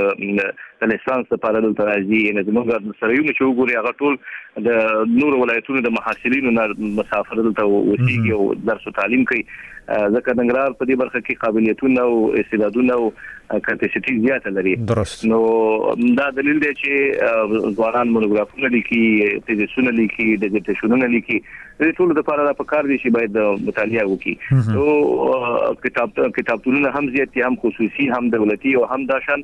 د لیسانس لپاره دلته راځي یعنې زموږ ماستریونه چې وګورئ هغه ټول د نورو ولایتونو د محصلینو نه مسافر دلته اوسېږي او درس او تعلیم کوي ځکه ننګرهار په دې برخه کې قابلیتونه او استعدادونه او کپاسټي زیاته لري نو دا دلیل دی چې ځوانان مونوګرافونه لیکي تیزسونه لیکي ډیزرټیشنونه لیکي د ټول لپاره دا پکار دي چې باید مطالعه وکړي نو کتاب کتابتونونه هم زیات هم خصوصي هم دولتي او هم داشن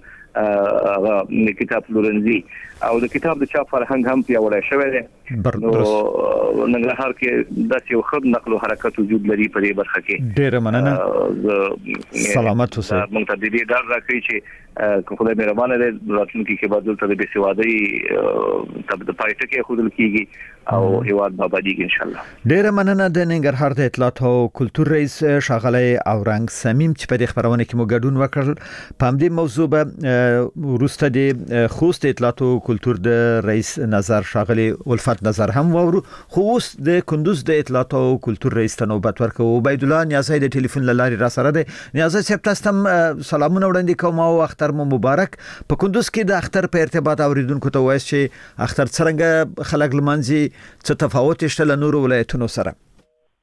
کتاب پلورنځي او د کتاب د چاپ فرهنګ هم پیاوړی شوی دی نو ننګرهار کې داسې یو ښه نقل او حرکت وجود لري په دې برخه کې ډېره مننه سلامت اوسئ موږ ته د دې ډاډ راکوي چې که خدای مهربانه دی راتلونکي کې به دلته د بېسوادۍ د پای ټکی ایښودل کېږي او هیواد به ابادېږي انشاءالله. ډېره مننه د ننګرهار د اطلاعات او کلتور رئیس ښاغلی اورنګ صمیم چې په دې خپرونه کې مو ګډون وکړ په همدې موضوع به وروسته د خوست اطلاعات او کلتور د رئیس نظر ښاغلی الفت نظر هم واورو خو اوس د کندوز د اطلاعات او کلتور رئیس ته نوبت ورکوو. عبید الله نیازی د ټلیفون له لارې را سره دی. نیازی صاحب تاسو ته سلامونه وړاندې کوم او اختر مو مبارک. په کندوز کې د اختر په ارتباط اوریدونکو ته وایي چې اختر څرنګه خلک لمانځي څه تفاوت شته له نورو ولایتونو سره؟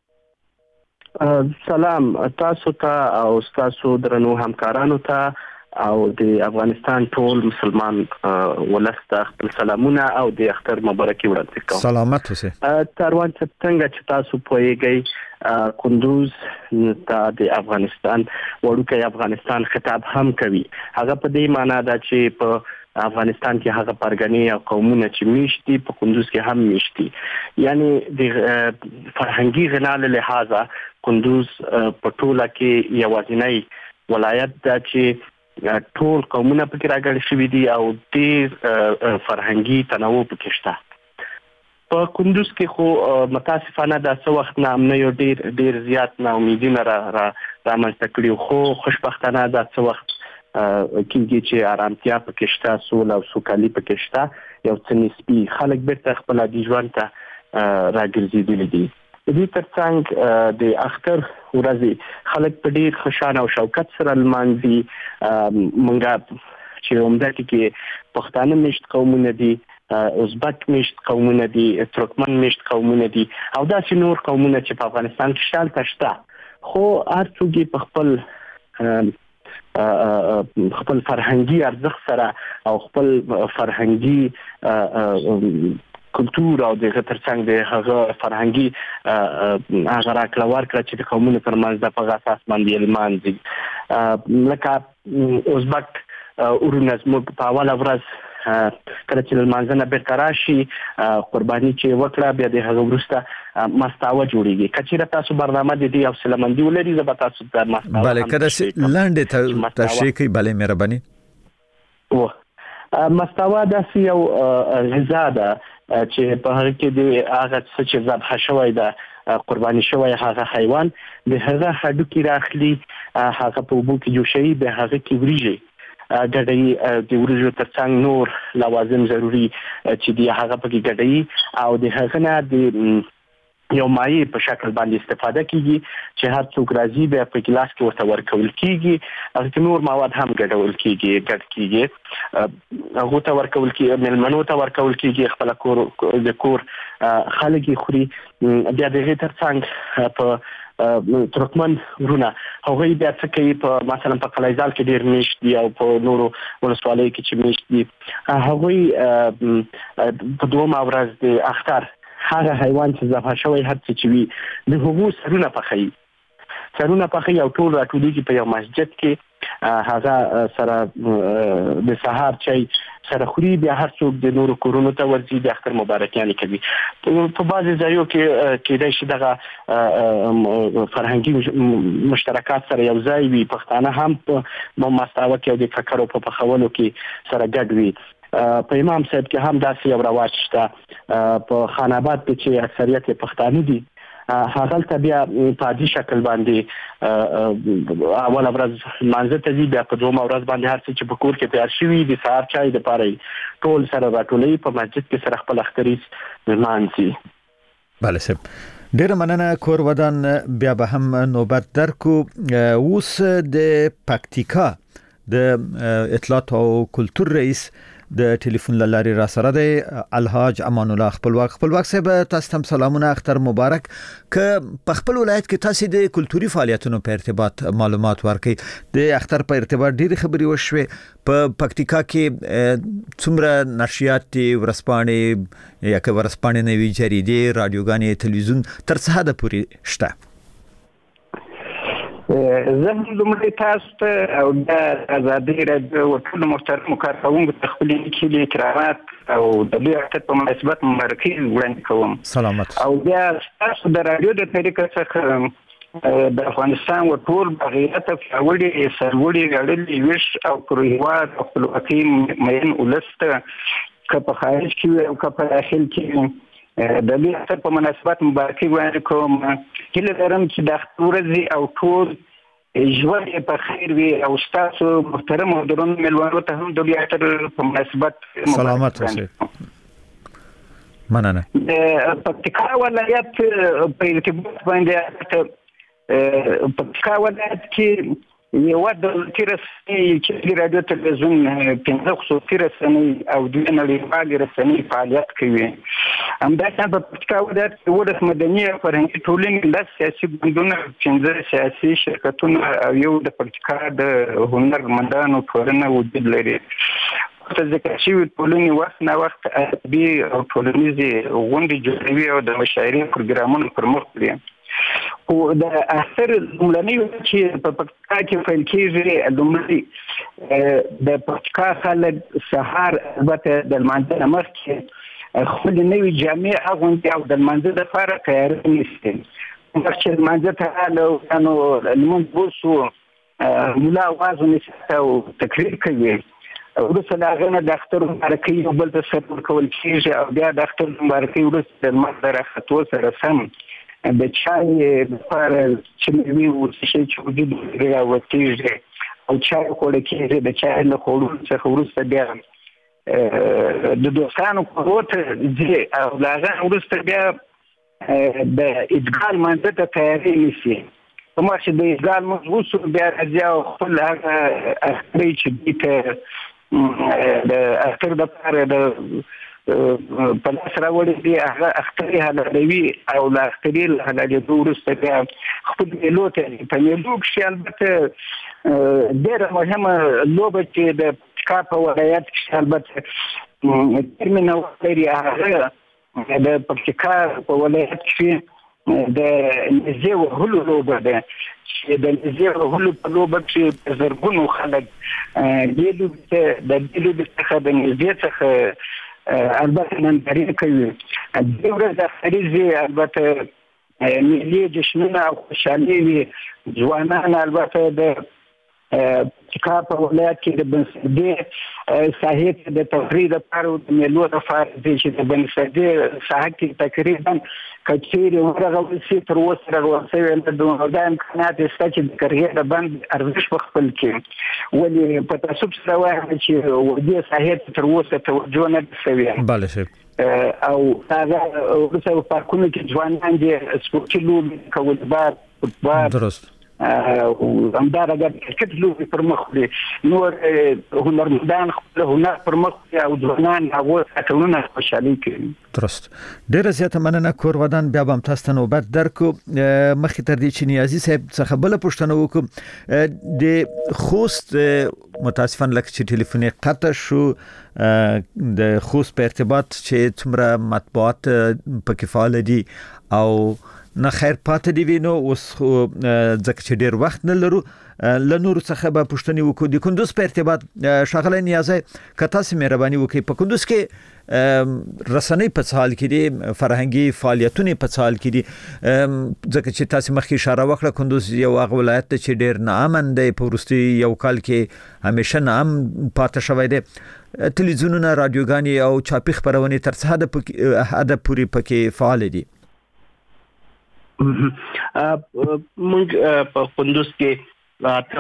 سلام تاسو ته او تاسو درنو همکارانو ته او د افغانستان ټول مسلمان ولس ته خپل سلامونه او د اختر مبارکي وړاندې کوم. سلامت اوسئ. تاروان څنګه چې تاسو پوهیږئ کندوز ته د افغانستان وړوکی افغانستان خطاب هم کوي. هغه په دې معنی ده چې په افغانستان کې هغه پرګنې او قومونه چې میشتي په کندوز کې هم میشتي، یعنی د فرهنګي غنا له لحاظه کندوز په ټوله کې یوازینی ولایت ده چې ټول قومونه پکې راګړل شوي دي او ډېر فرهنګي تنوع پکې شته. په کندوز کې خو متاسفانه د څه وخت نه امنیت یو ډېر ډېر زیات ناامیدي را رامنځته کړي، خو خوشبختانه د څه وخت کېږي چې آرامتیا پکې شته، سوله او سوکالي پکې شته، یو څه نسبي خلک بیرته خپل عادي ژوند ته راګرځېدلي دي. د دې ترڅنګ د اختر ورځې خلک په ډېر خوشاله او شوکت سره لمانځي. موږ چې عمده کې پښتانه میشت قومونه دي، ازبک میشت قومونه دي، ترکمن میشت قومونه دي او داسې نور قومونه چې په افغانستان کې شالته شته، خو هر څوک په خپل خپل فرهنګي ارزښت سره او خپل فرهنګي کلتور او د ترڅنګ د هغه فرهنګي هغه راکړه ورکړه چې د قومونو ترمنځ د په اساس باندې لمانځي. لکه ازبک ورونه زموږ په اوله ورځ کله چې لمانځنه بیرته راشي قرباني چې وکړه، بیا د هغه وروسته مستاوه جوړیږي. کچېره تاسو برنامه د دې حوصله مندي ولري زه به تاسو د مستاوه بله کده لاندې تشریح کوي. بله مهرباني. و مستاوه داسې یو غذا ده چې په هغه کې د هغه څه چې ذبح شوی ده قرباني شوی هغه حیوان د هغه هډوکي راخلي، هغه په اوبو کې جوشوي، د هغه کې وریژې ګډوي، د وریژو ترڅنګ نور لوازم ضروري چې دی هغه پکې ګډوي او د هغه نه د یو مایع په شکل باندې استفاده کیږي چې هر څوک راځي بیا په ګلاس کې ورته ورکول کیږي، او نور مواد هم ګډول کیږي ګډ کیږي هغه ته ورکول کیږي، ملمنو ته ورکول کیږي، خپل کور د کور خلک خوري. بیا دغه ترڅنګ په ترکمن ورونه هغه بیا څه کوي، په مثلا په قلعه‌زال کې ډیر میشت دي او په نورو ولسوالیو کې چې میشت دي، هغه په دوه ورځ د اختر هغه حیوان چې ذبح شوی هر څه چې وي د هغو سرونه پخوي سرونه پخوي او ټول راټولېږي په یو مسجد کې، هغه سره د سهار چای سره خوري، بیا هر څوک د نورو کورونو ته ورځي، د اختر مبارکیانې کوي. په بعضې ځایو کې کېدای شي دغه فرهنګي مشترکات سره یو ځای وي، پښتانه هم په مستاوه کې او د ککرو په پخولو کې سره ګډ وي. په امام صاحب کې هم داسې یو رواج شته، په خان آباد کې چې اکثریت پښتانه دي هغه ته بیا په عادي شکل باندې اوله ورځ لمانځه ته ځي، بیا په دویمه ورځ باندې هر څه چې په کور کې تیار شوي د سهار چای دپاره ټول سره راټولوي، په مسجد کې سره خپل اختریز لمانځي. بله صاحب ډیره مننه. کور ودان بیا به هم نوبت درکو. اوس د پکتیکا د اطلاعات او کلتور رئیس د ټلیفون لاري را سره دی الحاج امان الله خپلواک. خپلواک صاحب تاسو ته سلامونه، اختر مبارک. ک په خپل ولایت کې تاسو د کلتوري فعالیتونو په ارتباط معلومات ورکړئ. د اختر په ارتباط ډېری خبري وشوي. په پکتیکا کې څومره نشریات دي، ورسپانې یا که ورسپانې نوي جریدې، رادیوګانې، تلویزیون تر څه حده پورې شته؟ زه لومړی تاسو ته او د ازادي راډیو ټول محترم کارکوونکو ته خپل لیکلي کرامات او د دوی اختر په مناسبت مبارکي وړاندې کوم. سلامت. او بیا تاسو د راډیو د طریقې څخه د افغانستان و ټول بغیرت پیاوړي سرلوړي اړیلې ویش او کروهواد او خپلواکي مین ولسته که په خارج کې او که په داخل کې د دې اختر په مناسبت مبارکي وړاندې کوم. هیله لرم چې د اختر ورځې او ټول ژوند یې په خیر وي او ستاسو محترم او درنو مېلمنو ته هم د دې اختر په مناسبت سلامت اوسئ. مننه. د پکتیکا ولایت په ارتباط باندې پکتیکا ولایت کې یو دولتي رسنۍ چې راډیو تلویزیون پنځه خصوصي رسنۍ او دوه نړیوالې رسنۍ فعالیت کوي. همداسې په پکتیکا ولایت کې ولس مدني او فرهنګي ټولنې د سیاسي ګوندونو پنځه سیاسي شرکتونه او یو د پکتیکا د هنرمندانو ټولنه وجود لري. ته ذکر شوی ټولنې وخت نه وخت ادبي او ټولنیزې غونډې جوړوي او د مشاعرې پروګرامونه پر مخ وړي. او د اثر لومړنۍ چې په پکتیکا کې پیل کېږي لومړی د پکتیکا خلک سهار البته د لمانځه نه مخکې خپل نوي جامې اغوندي او د لمانځه دپاره تیاری نیسي. مخکې لمانځه ته راغله نو لمونځ وشو ملا اواز ونیسي او تقریر کوي. وروسته د هغه نه د اختر مبارکۍ یو بل ته سر ورکول کېږي او بیا د اختر مبارکۍ وروسته د لمر د راختو سره سم د چای لپاره چې مېوې او څه شی چې وجود لري راوتېږي او چای خوړل کېږي. د چای له خوړلو څخه وروسته بیا د دوستانو کورو ته ځي او د هغه وروسته بیا د عیدګاه لمانځه ته تیاری نیسي. په مخ چې د عیدګاه لمونځ وشو بیا راځي او خپل هغه اخترۍ چې دوی ته د اختر دپاره د په لاس راوړي دي هغه اخترۍ حلالوي او له اخترۍ له حلالېدو وروسته بیا خپل میلو ته ځي. په میلو کښې البته ډېره مهمه لوبه چې د پکتیکا په ولایت کښې البته ډېر مینهوال لري هغه د پکتیکا په ولایت کښې د نزدې وهلو لوبه ده چې د نزدې وهلو په لوبه کښې په زرګونو خلک دې لوبې ته د دې لوبې څخه د نزدې څخه البته نندارې کوي. دې ورځ اختریزې البته ملي جشنونه او خوشحالۍ وي. ځوانان البته د پکتیکا په ولایت کې د بنسټي ساحې ته د تفریح دپاره او د میلو دپاره ځي چې د بنسټي ساحه کې تقریبا که چیرې ورغول شي تر اوسه رغول شوی نه ده. دا امکانات شته چې د کرغې د بند ارزښت په خپل کې ولې په تعصب سره وایم چې دې ساحې ته تر اوسه توجه نه ده شوې. بله صاحب. او هغه وروسته په پارکونو کې ځوانان دي سپورټي لوبې کول، بار فوټبال درست همدارنګه کرکټ لوبې پر مخ وړي. نور هنرمندان خپل هنر پر مخ وړي او ځوانان هغه ټولنه خوشحالي کوي. درست. ډېره زیاته مننه کور ودان. بیا به هم تاسو ته نوبت درکو. مخکې تر دې چې نیازي صاحب څخه بله پوښتنه وکړو د خوست متاسفانه لکه چې ټلیفون قطع شو د خوست په ارتباط چې څومره مطبوعات پکې فعال دي او نه خیر پاتې دی وینو اوس ځکه چې ډیر وخت نه لرو له نورو څخه به پوښتنې وکړو. د کندوز په ارتباط ښاغلی نیازی که تاسو مهرباني وکړئ په کندوز کې رسنۍ په څه حال کې دي، فرهنګي فعالیتونه په څه حال کې دي؟ ځکه چې تاسو مخکې اشاره وکړه کندوز یو هغه ولایت دی چې ډیر ناامن دی، په وروستي یو کال کې همیشه ناام پاتې شوی دی. تلویزیونونه، رادیوګانې او چاپي خپرونې تر څه حده پورې پکې فعال دي؟ موږ په کندوز کې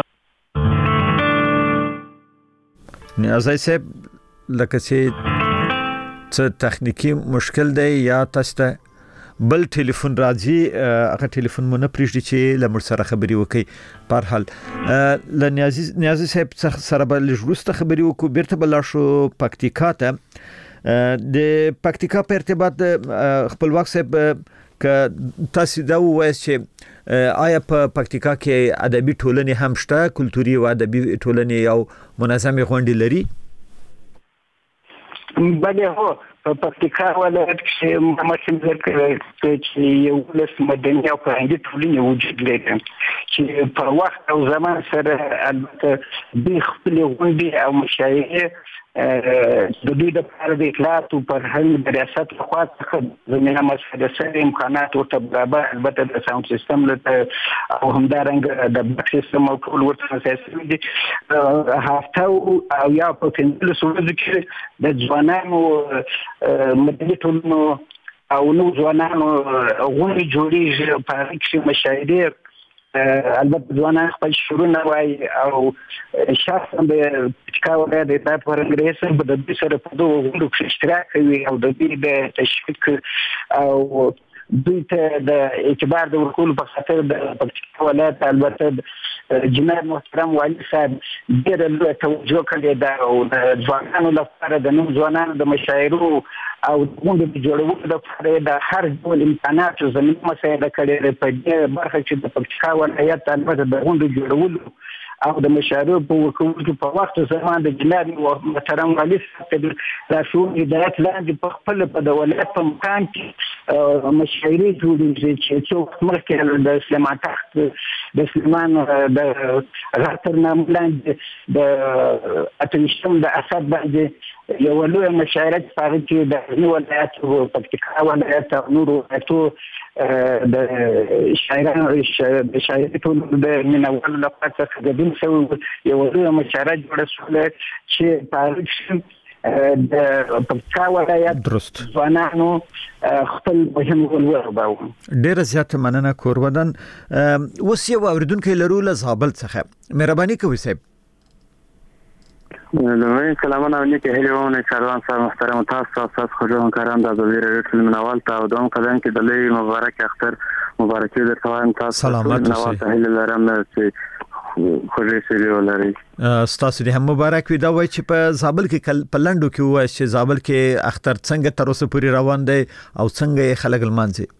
نیازی صاحب لکه چې څه تخنیکی مشکل دی یا تاسو ته بل ټلیفون راځي، هغه ټلیفون مو نه پرېږدي چې له موږ سره خبرې وکړي. په هر حال له نیازي نیازي صاحب سره به لږ وروسته خبرې وکړو. بیرته به لاړ شو پکتیکا ته. د پکتیکا په ارتباط خپلواک صاحب که تاسو دا ووایاست چې آیا په پکتیکا کې ادبي ټولنې هم شته، کلتوري او ادبي ټولنې او منظمې غونډې لري؟ بله هو، په پکتیکا ولایت کښې محمد ذکر چې یولس مدني او فرهنګي ټولنې وجود لري چې په وخت او زمان سره البته دوی خپلې غونډې او مشاعرې د دوی دپاره د اطلاعات او فرهنګ د ریاست لخوا څخه زمینه مساعده شوې، امکانات ورته برابر، البته د ساوند سیستم لته او همدارنګه د بک سیستم او ټول ورته مساعده شوي دي. هفته او یا په پنځلسو ورځو کې د ځوانانو مدني ټولنو او نو ځوانانو غونډې جوړېږي، په هغې کښې مشاعرې البته ځوانان خپل شعرونه وایي او شخصا د پکتیکا ولایت د اطلاعات فرهنګ رئیس هم د دوی سره په دغو غونډو کښې اشتراک کوي او د دوی د تشویق او دوی ته د اعتبار د ورکول په خاطر د پکتیکا ولایت البته جناب محترم والي صاحب ډېر لوی توجه کړې ده او د ځوانانو لپاره د نوو ځوانانو د مشاعرو او د جوړولو لپاره د هر ډول امکاناتو زمینه مساعده کړې ده په دې برخه چې د پکتیکا ولایت البته د غونډو جوړولو او د مشاعرو په ورکولو په وخت زمان د جناب محترم والي صاحب راشون هدایت لاندې په خپل په د ولایت په مکان کې مشاعرې جوړېږي چې څو مخکې د سلیمان تخت د سلیمان د غاتر نام لاندې د اتویشتم د اسد باندې یو لوی مشاعره چې هغه کې د غزني ولایت او پکتیکا ولایت او نورو ولایتو د شاعرانو د شاعرۍ ټول د مینوالو لپاره څخه ګډون شوی یو لوی مشاعره جوړه شوې چې په د پکتیکا ولایت درست ځوانانو خپل مهم رول ولوباوه. ډېره زیاته مننه کورودن. اوس یو اوریدونکی لرو له زابل څخه، مهرباني کوئ صاحب. لومړی سلامونه او نیکې هیلې ومنئ کاروان صاحب محترم تاسو ته ستاسو خوږو همکاران د ازادي راډیو ټلویزیون ته او دویم قدم کې د لوی مبارک اختر مبارکي درته وایم. تاسو سلامات اوسئ. هیله لرم چې خوږې سیلې ولرئ. ستاسو دې هم مبارک وي. دا وایي چې په زابل کې په لنډو کې وایي چې زابل کې اختر څنګه تر اوسه پورې روان دی او څنګه یې خلک لمانځي.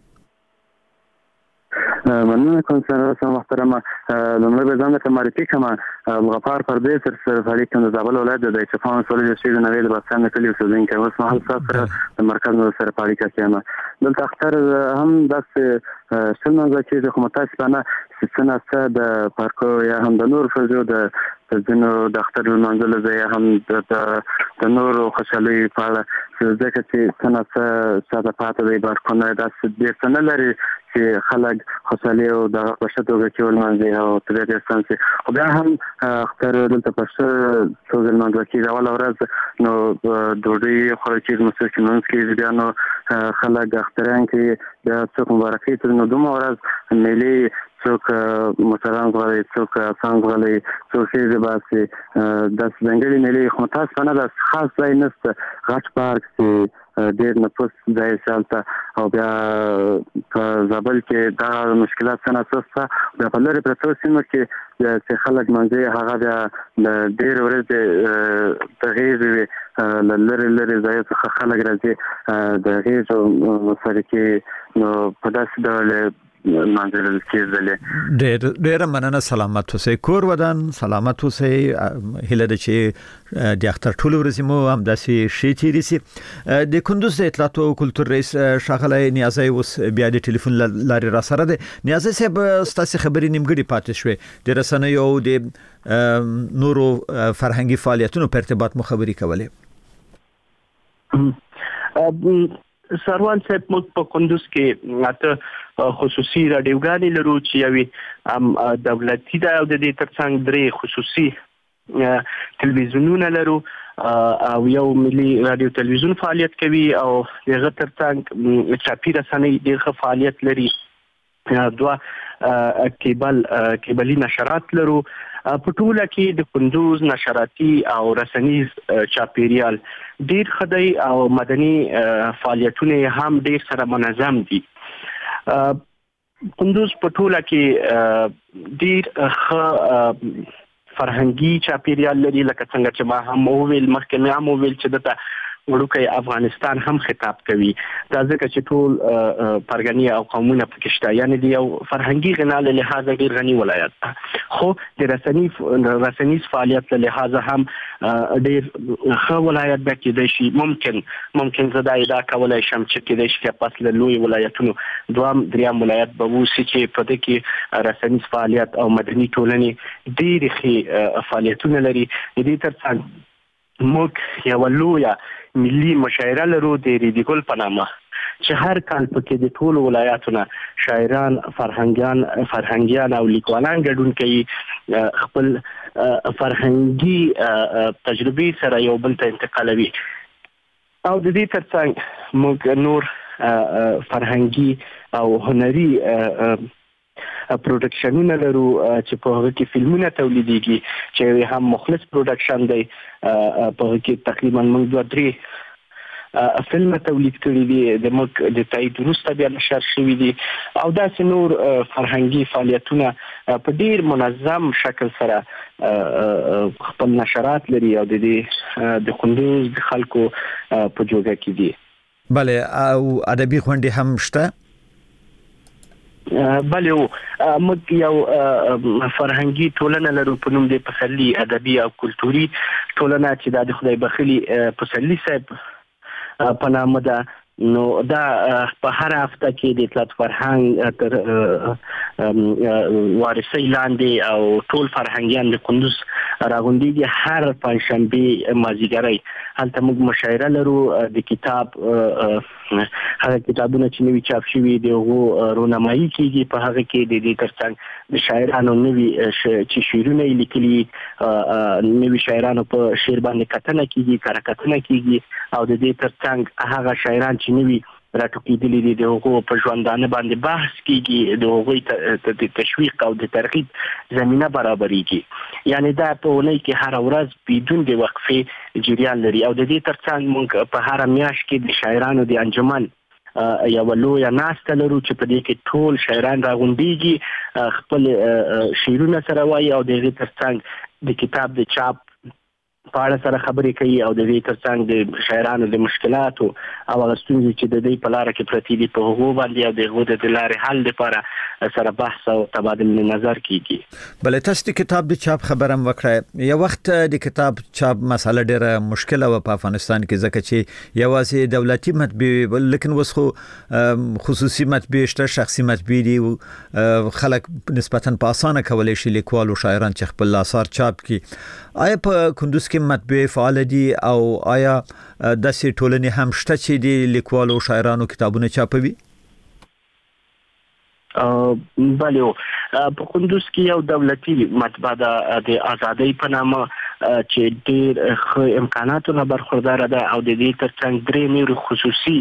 مننه کوم سره محترمه. لومړی به ځان ته معرفي کړم. غفار پردیس سر سره فعالیت کوم د زابل ولایت د چپاون ولسوالۍ د شهید نوید باسان کلی اوسیدونکی اوس مهال سره د مرکز نور سره فعالیت کوي. دلته اختر هم داسې څنګه چې د حکومتاسپانه څنګه د پارکو یا هم د نور فزو د ځینو د اختر منځل ځای هم د نور خوشحالي په اړه ځکه چې څنګه ساده پاتې دی پارکونه داسې ډېر څه نه لري چې خلک خوشحالي او د خوښۍ توګه کې ولمانځي او ترې ډېر ستانسي. خو بیا هم اختر دلته په ښه توګه لمانځل کېږي. اوله ورځ نو ډوډۍ خوړل کېږي، موسیقي لمونځ کېږي، بیا نو خلک اختران کې بیا څوک مبارکي تر نو دومره ورځ میلې څوک موټران غواړي، څوک افغان غواړي، څوک یې باسي داسې ځانګړې میلې. خو متاسفانه داسې خاص ځای نشته. غټ پارک چې ډېر نفوس ځای شالته او بیا په زابل کې دا مشکلات څنګه شته. بیا په لرې پرتو سیمو کې چې خلک منځي هغه بیا د ډېر ورځې د غیږې وي له لرې لرې ځایو څخه خلک راځي د غیږو مشارکې نو په داسې ډول منځل کېدلې. ډېر ډېر مننه. سلامت اوسئ کورودن. سلامت اوسئ. هیله ده چې د اختر ټول ورځې مو همداسې ښې تېرې شي. د کندوز د اطلاعات او کلتور رئیس ښاغلی نیازی اوس بیا د ټلیفون لارې را سره دی. نیازی صاحب ستاسو خبرې نیمګړې پاتې شوې. د رسنیو او د نورو فرهنګي فعالیتونو په ارتباط مو خبرې کولې. سروان صاحب موږ په کندوز کې اته خصوصي رادیوګانې لرو چې یوې هم دولتي ده او د دې ترڅنګ درې خصوصي تلویزیونونه لرو او یو ملي رادیو تلویزیون فعالیت کوي او دغه ترڅنګ چاپی رسنۍ ډېر ښه فعالیت لري. دوه کیبل کیبلي نشرات لرو. په ټوله کې د کندوز نشراتي او رسنیز چاپیریال ډیر خدای او مدني فعالیتونه هم ډیر سره منظم دي. کندوز په ټوله کې ډیر ښه فرهنګي چاپیریال لري لکه څنګه چې ما هم وویل مخکې مې هم وویل چې دته وړوکی افغانستان هم خطاب کوي. دا ځکه چې ټول پرګنی او قومونه پکې شته، یعنی د یو فرهنګي غنا له لحاظه ډیر غني ولایت ده. خو د رسنی رسنیز فعالیت له لحاظه هم ډیر ښه ولایت ده. کېدای شي ممکن ممکن زه دا ادعا کولی شم چې کېدای شي پس له لوی ولایتونو دوام دریم ولایت به ووسي چې په دې کې رسنیز فعالیت او مدني ټولنې ډېرې ښې فعالیتونه لري. د دې ترڅنګ موږ یوه لویه ملي مشاعره لرو د ریډي ګل په نامه چې هر کال پکې د ټولو ولایاتونه شاعران، فرهنګیان فرهنګیان او لیکوالان ګډون کوي، خپل فرهنګي تجربې سره یو بل ته انتقالوي. او د دې ترڅنګ موږ نور فرهنګي او هنري پروډکشنونه لرو چې په هغه کې فلمونه تولیدېږي چې هم مخلص پروډکشن دی. په هغه کې تقریبا موږ دوه درې فلم تولید کړی دی د موږ د تایید وروسته بیا نشر شوی دی او داسې نور فرهنګي فعالیتونه په ډیر منظم شکل سره خپل نشرات لري او د دې د کندوز د خلکو په جوګه کې دي. بله او ادبي غونډې هم شته؟ بله موږ یو فرهنګي ټولنه لرو په نوم د پسرلي ادبي او کلتوري ټولنه چې د خدای بخښلي پسرلي صاحب په نامه ده. نو دا په هر هفته کې د اطلاعات فرهنګ تر وارثۍ لاندې او ټول فرهنګیان د کندوز راغونډېږي هر پنجشنبې مازدیګرۍ. هلته موږ مشاعره لرو د کتاب هغه کتابونه چې نوي چاپ شوي د هغو رونمایي کېږي. په هغه کې د دې ترڅنګ د شاعرانو نوي چې شعرونه یې لیکلي نوي شاعرانو په شعر باندې کتنه کېږي کره کتنه کېږي او د دې ترڅنګ هغه شاعران چې نوي راټوکېدلي دي د هغو په ژوندانه باندې بحث کېږي د هغوی د تشویق او د ترغیب زمینه برابرېږي. یعنې دا په اونۍ کې هره ورځ بدون د وقفې جریان لري او د دې ترڅنګ موږ په هره میاشت کې د شاعرانو د انجمن یوه لویه ناسته لرو چې په دې کې ټول شاعران راغونډېږي خپل شعرونه سره وایي او د هغې ترڅنګ د کتاب د چاپ په اړه سره خبرې کوي او د دې ترڅنګ د شاعرانو د مشکلاتو او هغه ستونزې چې د دوی په لاره کې پرتې دي په هغو باندې او د هغو د لارې حل لپاره سره بحث او تبادله نظر کیږي. بله تاسو د کتاب د چاپ خبره هم وکړه. یو وخت د کتاب چاپ مسله ډیره مشکله و په افغانستان کې ځکه چې یوازې دولتي مطبعې لیکن اوس خو خصوصي مطبعې شته شخصي مطبعې دي خلک نسبتا په اسانه کولی شي لیکوال او شاعران چې خپل آثار چاپ کړي. آیا په کندوز کې مطبعې فعال دي او آیا داسې ټولنې هم شته چې د لیکوالو او شاعرانو کتابونه چاپوي؟ بله په کندوز کې یو دولتي مطبعه ده د ازادۍ په نامه چې ډېر ښه امکاناتو نه برخورداره ده او د دې ترڅنګ درې نورې خصوصي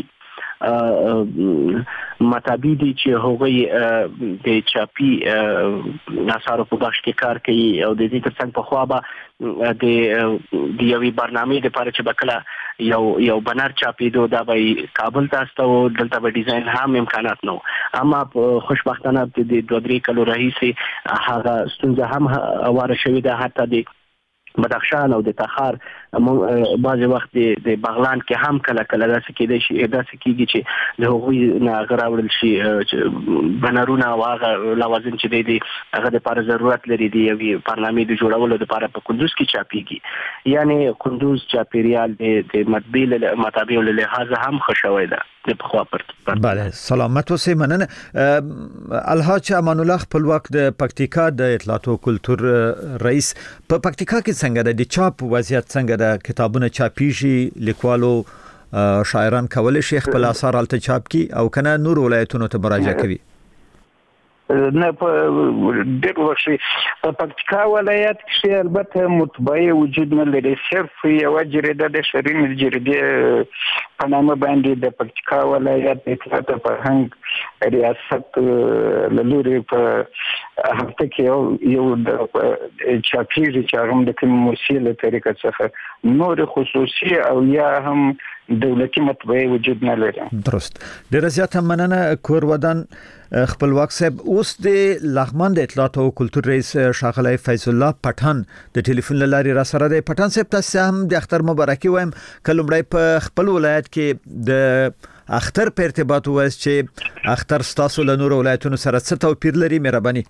مطابع دي چې هغوی د چاپي اثارو په بخش کې کار کوي او د دې ترڅنګ پخوا به د د یوې برنامې دپاره چې به کله یو یو بنر چاپېدو دا به کابل ته استوو دلته به ډیزاین هم امکانات نه و اما خوشبختانه د دوه درې کلو راهیسې هغه ستونزه هم هواره شوې ده. حتی د بدخشان او د تخار بعضې وخت د بغلان کې هم کله کله داسې کېدی شي داسې کېږي چې د هغوی نه هغه راوړل شي بنرونه او هغه لوازم چې دی د هغه دپاره ضرورت لري د یوې برنامې د جوړولو دپاره په کندوز کې چاپېږي. یعنې کندوز چاپېریال د مطبعې مطابعو له لحاظه هم ښه شوی ده د پخوا پرتله. بله سلامت اوسئ. مننه. الحاج امان الله خپلواک د پکتیکا د اطلاعات او کلتور رئیس، په پکتیکا کې څنګه ده د چاپ وضعیت څنګه ده؟ کتابونه چاپیږي، لیکوالو شاعران کولی شي خپل آثار هلته چاپ کړي او کنه نور ولایتونو ته مراجعه کوي؟ نه په ډېر وخت په پکتیکا ولایت کې البته مطبعې وجود نه لري، صرف یوه جریده د شرین جریدې په نامه باندې د پکتیکا ولایت اطلاعات فرهنګ ریاست له لوري په هفته کې یو د چاپیږي چې هغه د کومې موسسې له طریقه څخه نور خصوصي او یا هم دولتي مطبعې وجود نه لري. درست. ډېره زیاته مننه کور ودان خپلواک صاحب. اوس د لغمان د اطلاعات او کلتور رئیس ښاغلی فیض الله پټان د ټلیفون له لارې را سره دی. پټان صاحب تاسو هم د اختر مبارکي وایم که لومړی په خپل ولایت کې د اختر په ارتباط ووایاست چې اختر ستاسو له نورو ولایتونو سره څه توپیر لري؟ مهرباني.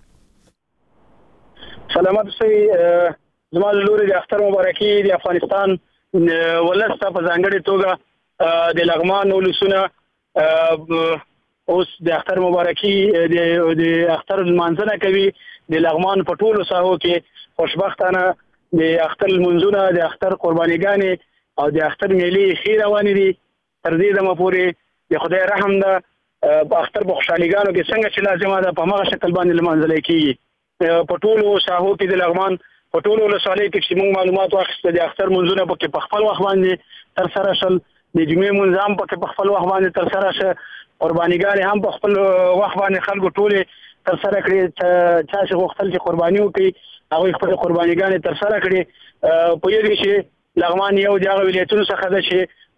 سلامت اوسئ. زما له لورې د اختر مبارکي د افغانستان ولس ته په ځانګړې توګه د لغمان ولسونه اوس د اختر مبارکي د اختر لمانځنه کوي. د لغمان په ټولو ساحو کې خوشبختانه د اختر لمونځونه، د اختر قربانیګانې او د اختر میلې ښې روانې دي. تر دې دمه پورې د خدای رحم ده په اختر په خوشحاليګانو کې څنګه چې لازمه ده په همغه شکل باندې لمانځلی کېږي. په ټولو ساحو کې د لغمان په ټولو ولسوالیو کې چې موږ معلومات واخیسته د اختر منځونه پکې په خپل وخت باندې ترسره شول، د جمعې منځ هم پکې په خپل وخت باندې ترسره شه، قربانیګانې هم په خپل وخت باندې خلکو ټولې ترسره کړې. چا چې غوښتل چې قرباني وکړي هغوی خپل قربانیګانې ترسره کړې. پوهېږئ چې لغمان یو د هغه ولایتونو څخه ده چې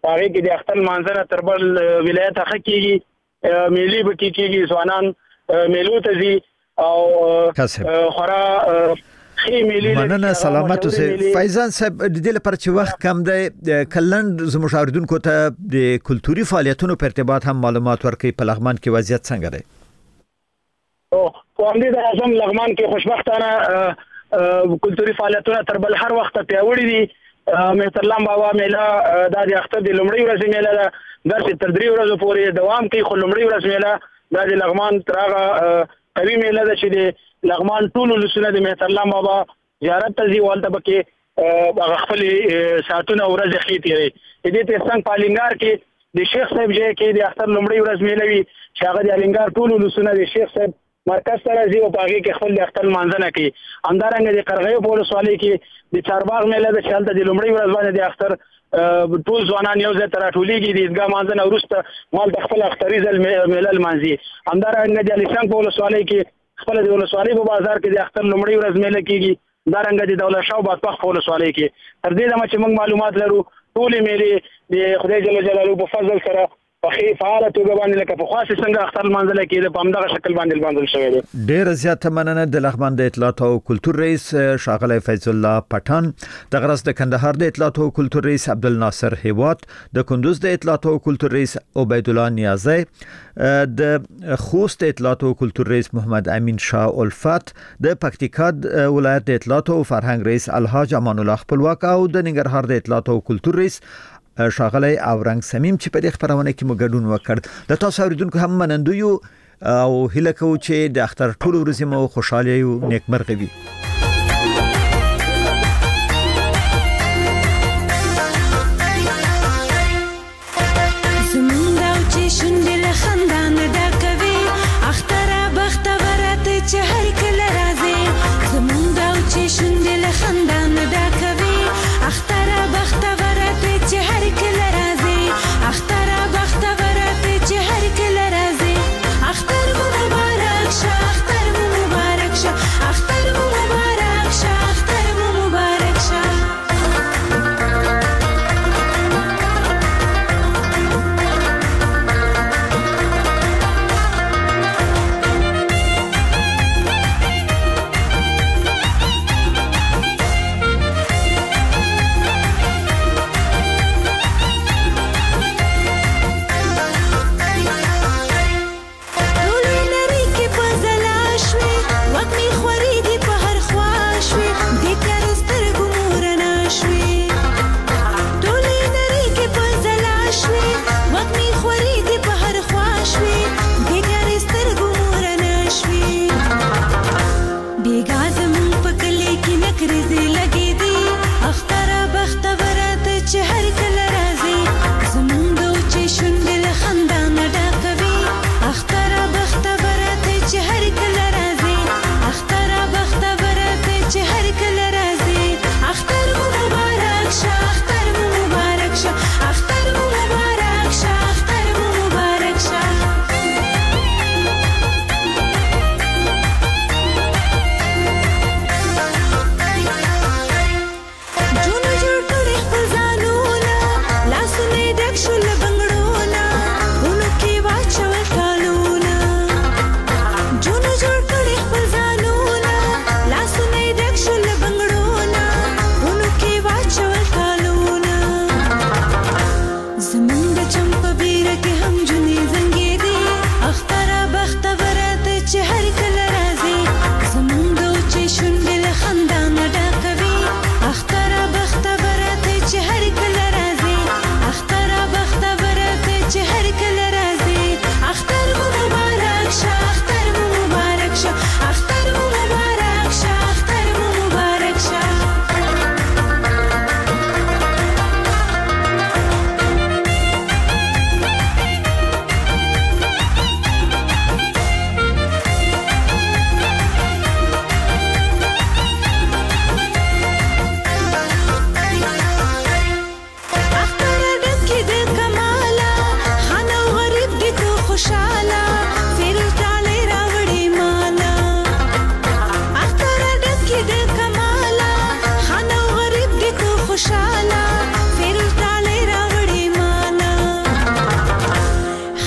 هغه کې د اختر مانځنه تر بل ولایت هغه کېږي ملي به کېږي ځوانان میلو ته ځي او خورا مننه سلامت اوسه فیضان صاحب د دې لپاره چې وخت کم دی کلند زموږ اوریدونکو ته د کلتوري فعالیتونو په ارتباط هم معلومات ورکړي په لغمان کې وضعیت څنګه دی او په همدې د اعظم لغمان کې خوشبختانه کلتوري فعالیتونه تر بل هر وخت پیاوړي دي مهترلام بابا میله د اختر د لومړۍ ورځې میله ده درس تر درې ورځې پورې دوام کوي خو لومړۍ ورځ میله د لغمان تر هغه قوي میله ده چې د لغمان ټول ولسونه د مهترلام بابا زیارت ته ځي ولته پکې هغه خپل ساعتونه ورځ خې تیری د دې ترڅنګ په الینګار کې د شیخ صاحب ځای کې د اختر لومړۍ ورځ میلوي چې هغه د الینګار ټول ولسونه د شیخ صاحب مرکز سره ځي او په هغه کې خپل د اختر مانځنه کوي همدارنګه د قرغیو په ولسوالۍ کې د چارباغ میله د شالته د لومړۍ ورځ باندې د اختر ټول ځوانان یو ځای ته راټولېږي د عیدګاه مانځنه وروسته مال د خپل اختري ځل میله لمانځي همدارنګه د علیشنګ په ولسوالۍ کې خپل د ولسوالۍ په بازار کې د اختر لومړۍ ورځ میله کېږي دارنګه د دولت شاه بادپخ په ولسوالۍ کې تر دې دمه چې موږ معلومات لرو ټولې میلې د خدای جل جلاله په فضل سره په فعاله توګه باندې لکه په خاصه څنګه اختر منځل کېده په همدغه شکل باندې باندې شوی دی ډیر زیاته مننه د لغمان د اطلاعات او کلتور رئیس شاغلی فیض الله پټان د غرس د کندهار د اطلاعات او کلتور رئیس عبدالناصر هیوات د کندوز د اطلاعات او کلتور رئیس عبید الله نیازی د خوست اطلاعات او کلتور رئیس محمد امین شاه الفت د پکتیکا ولایت د اطلاعات او فرهنګ رئیس الحاج امان الله خپلواک او د ننګرهار د اطلاعات او کلتور رئیس شاغلی اورنګ سمیم چې په دې خبرونه کې مو ګډون وکړ د تاسو اوریدونکو هم منندوی او هیله کوم چې د اختر ټول ورځې مو خوشاله او نیکمرغه وي زمونږ چې شونډې له خندان ډکوي اختر بختوره ته چې هر کله راځي زمونږ چې شونډې له خندان ډکوي اختر بختوره چې هر کله راځي اختر بختوره چې هر کله راځي اختر مو مبارک شه اختر مو مبارک شه اختر مو مبارک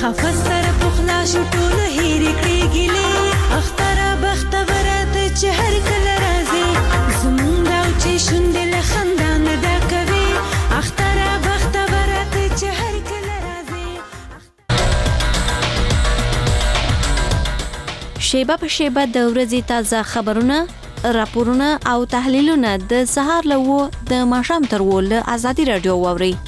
حافظ سره پخلا شو ټول هېر کړې ګلې اختره بختوره ته چې هر کله راځي زمونږ او چې شونډې له خندا نه ډکوي اختره بختوره ته چې هر کله راځي شیبه په شیبه د ورځې تازه خبرونه راپورونه او تحلیلونه د سهار له و د ماښام تر و له ازادي راډیو واوري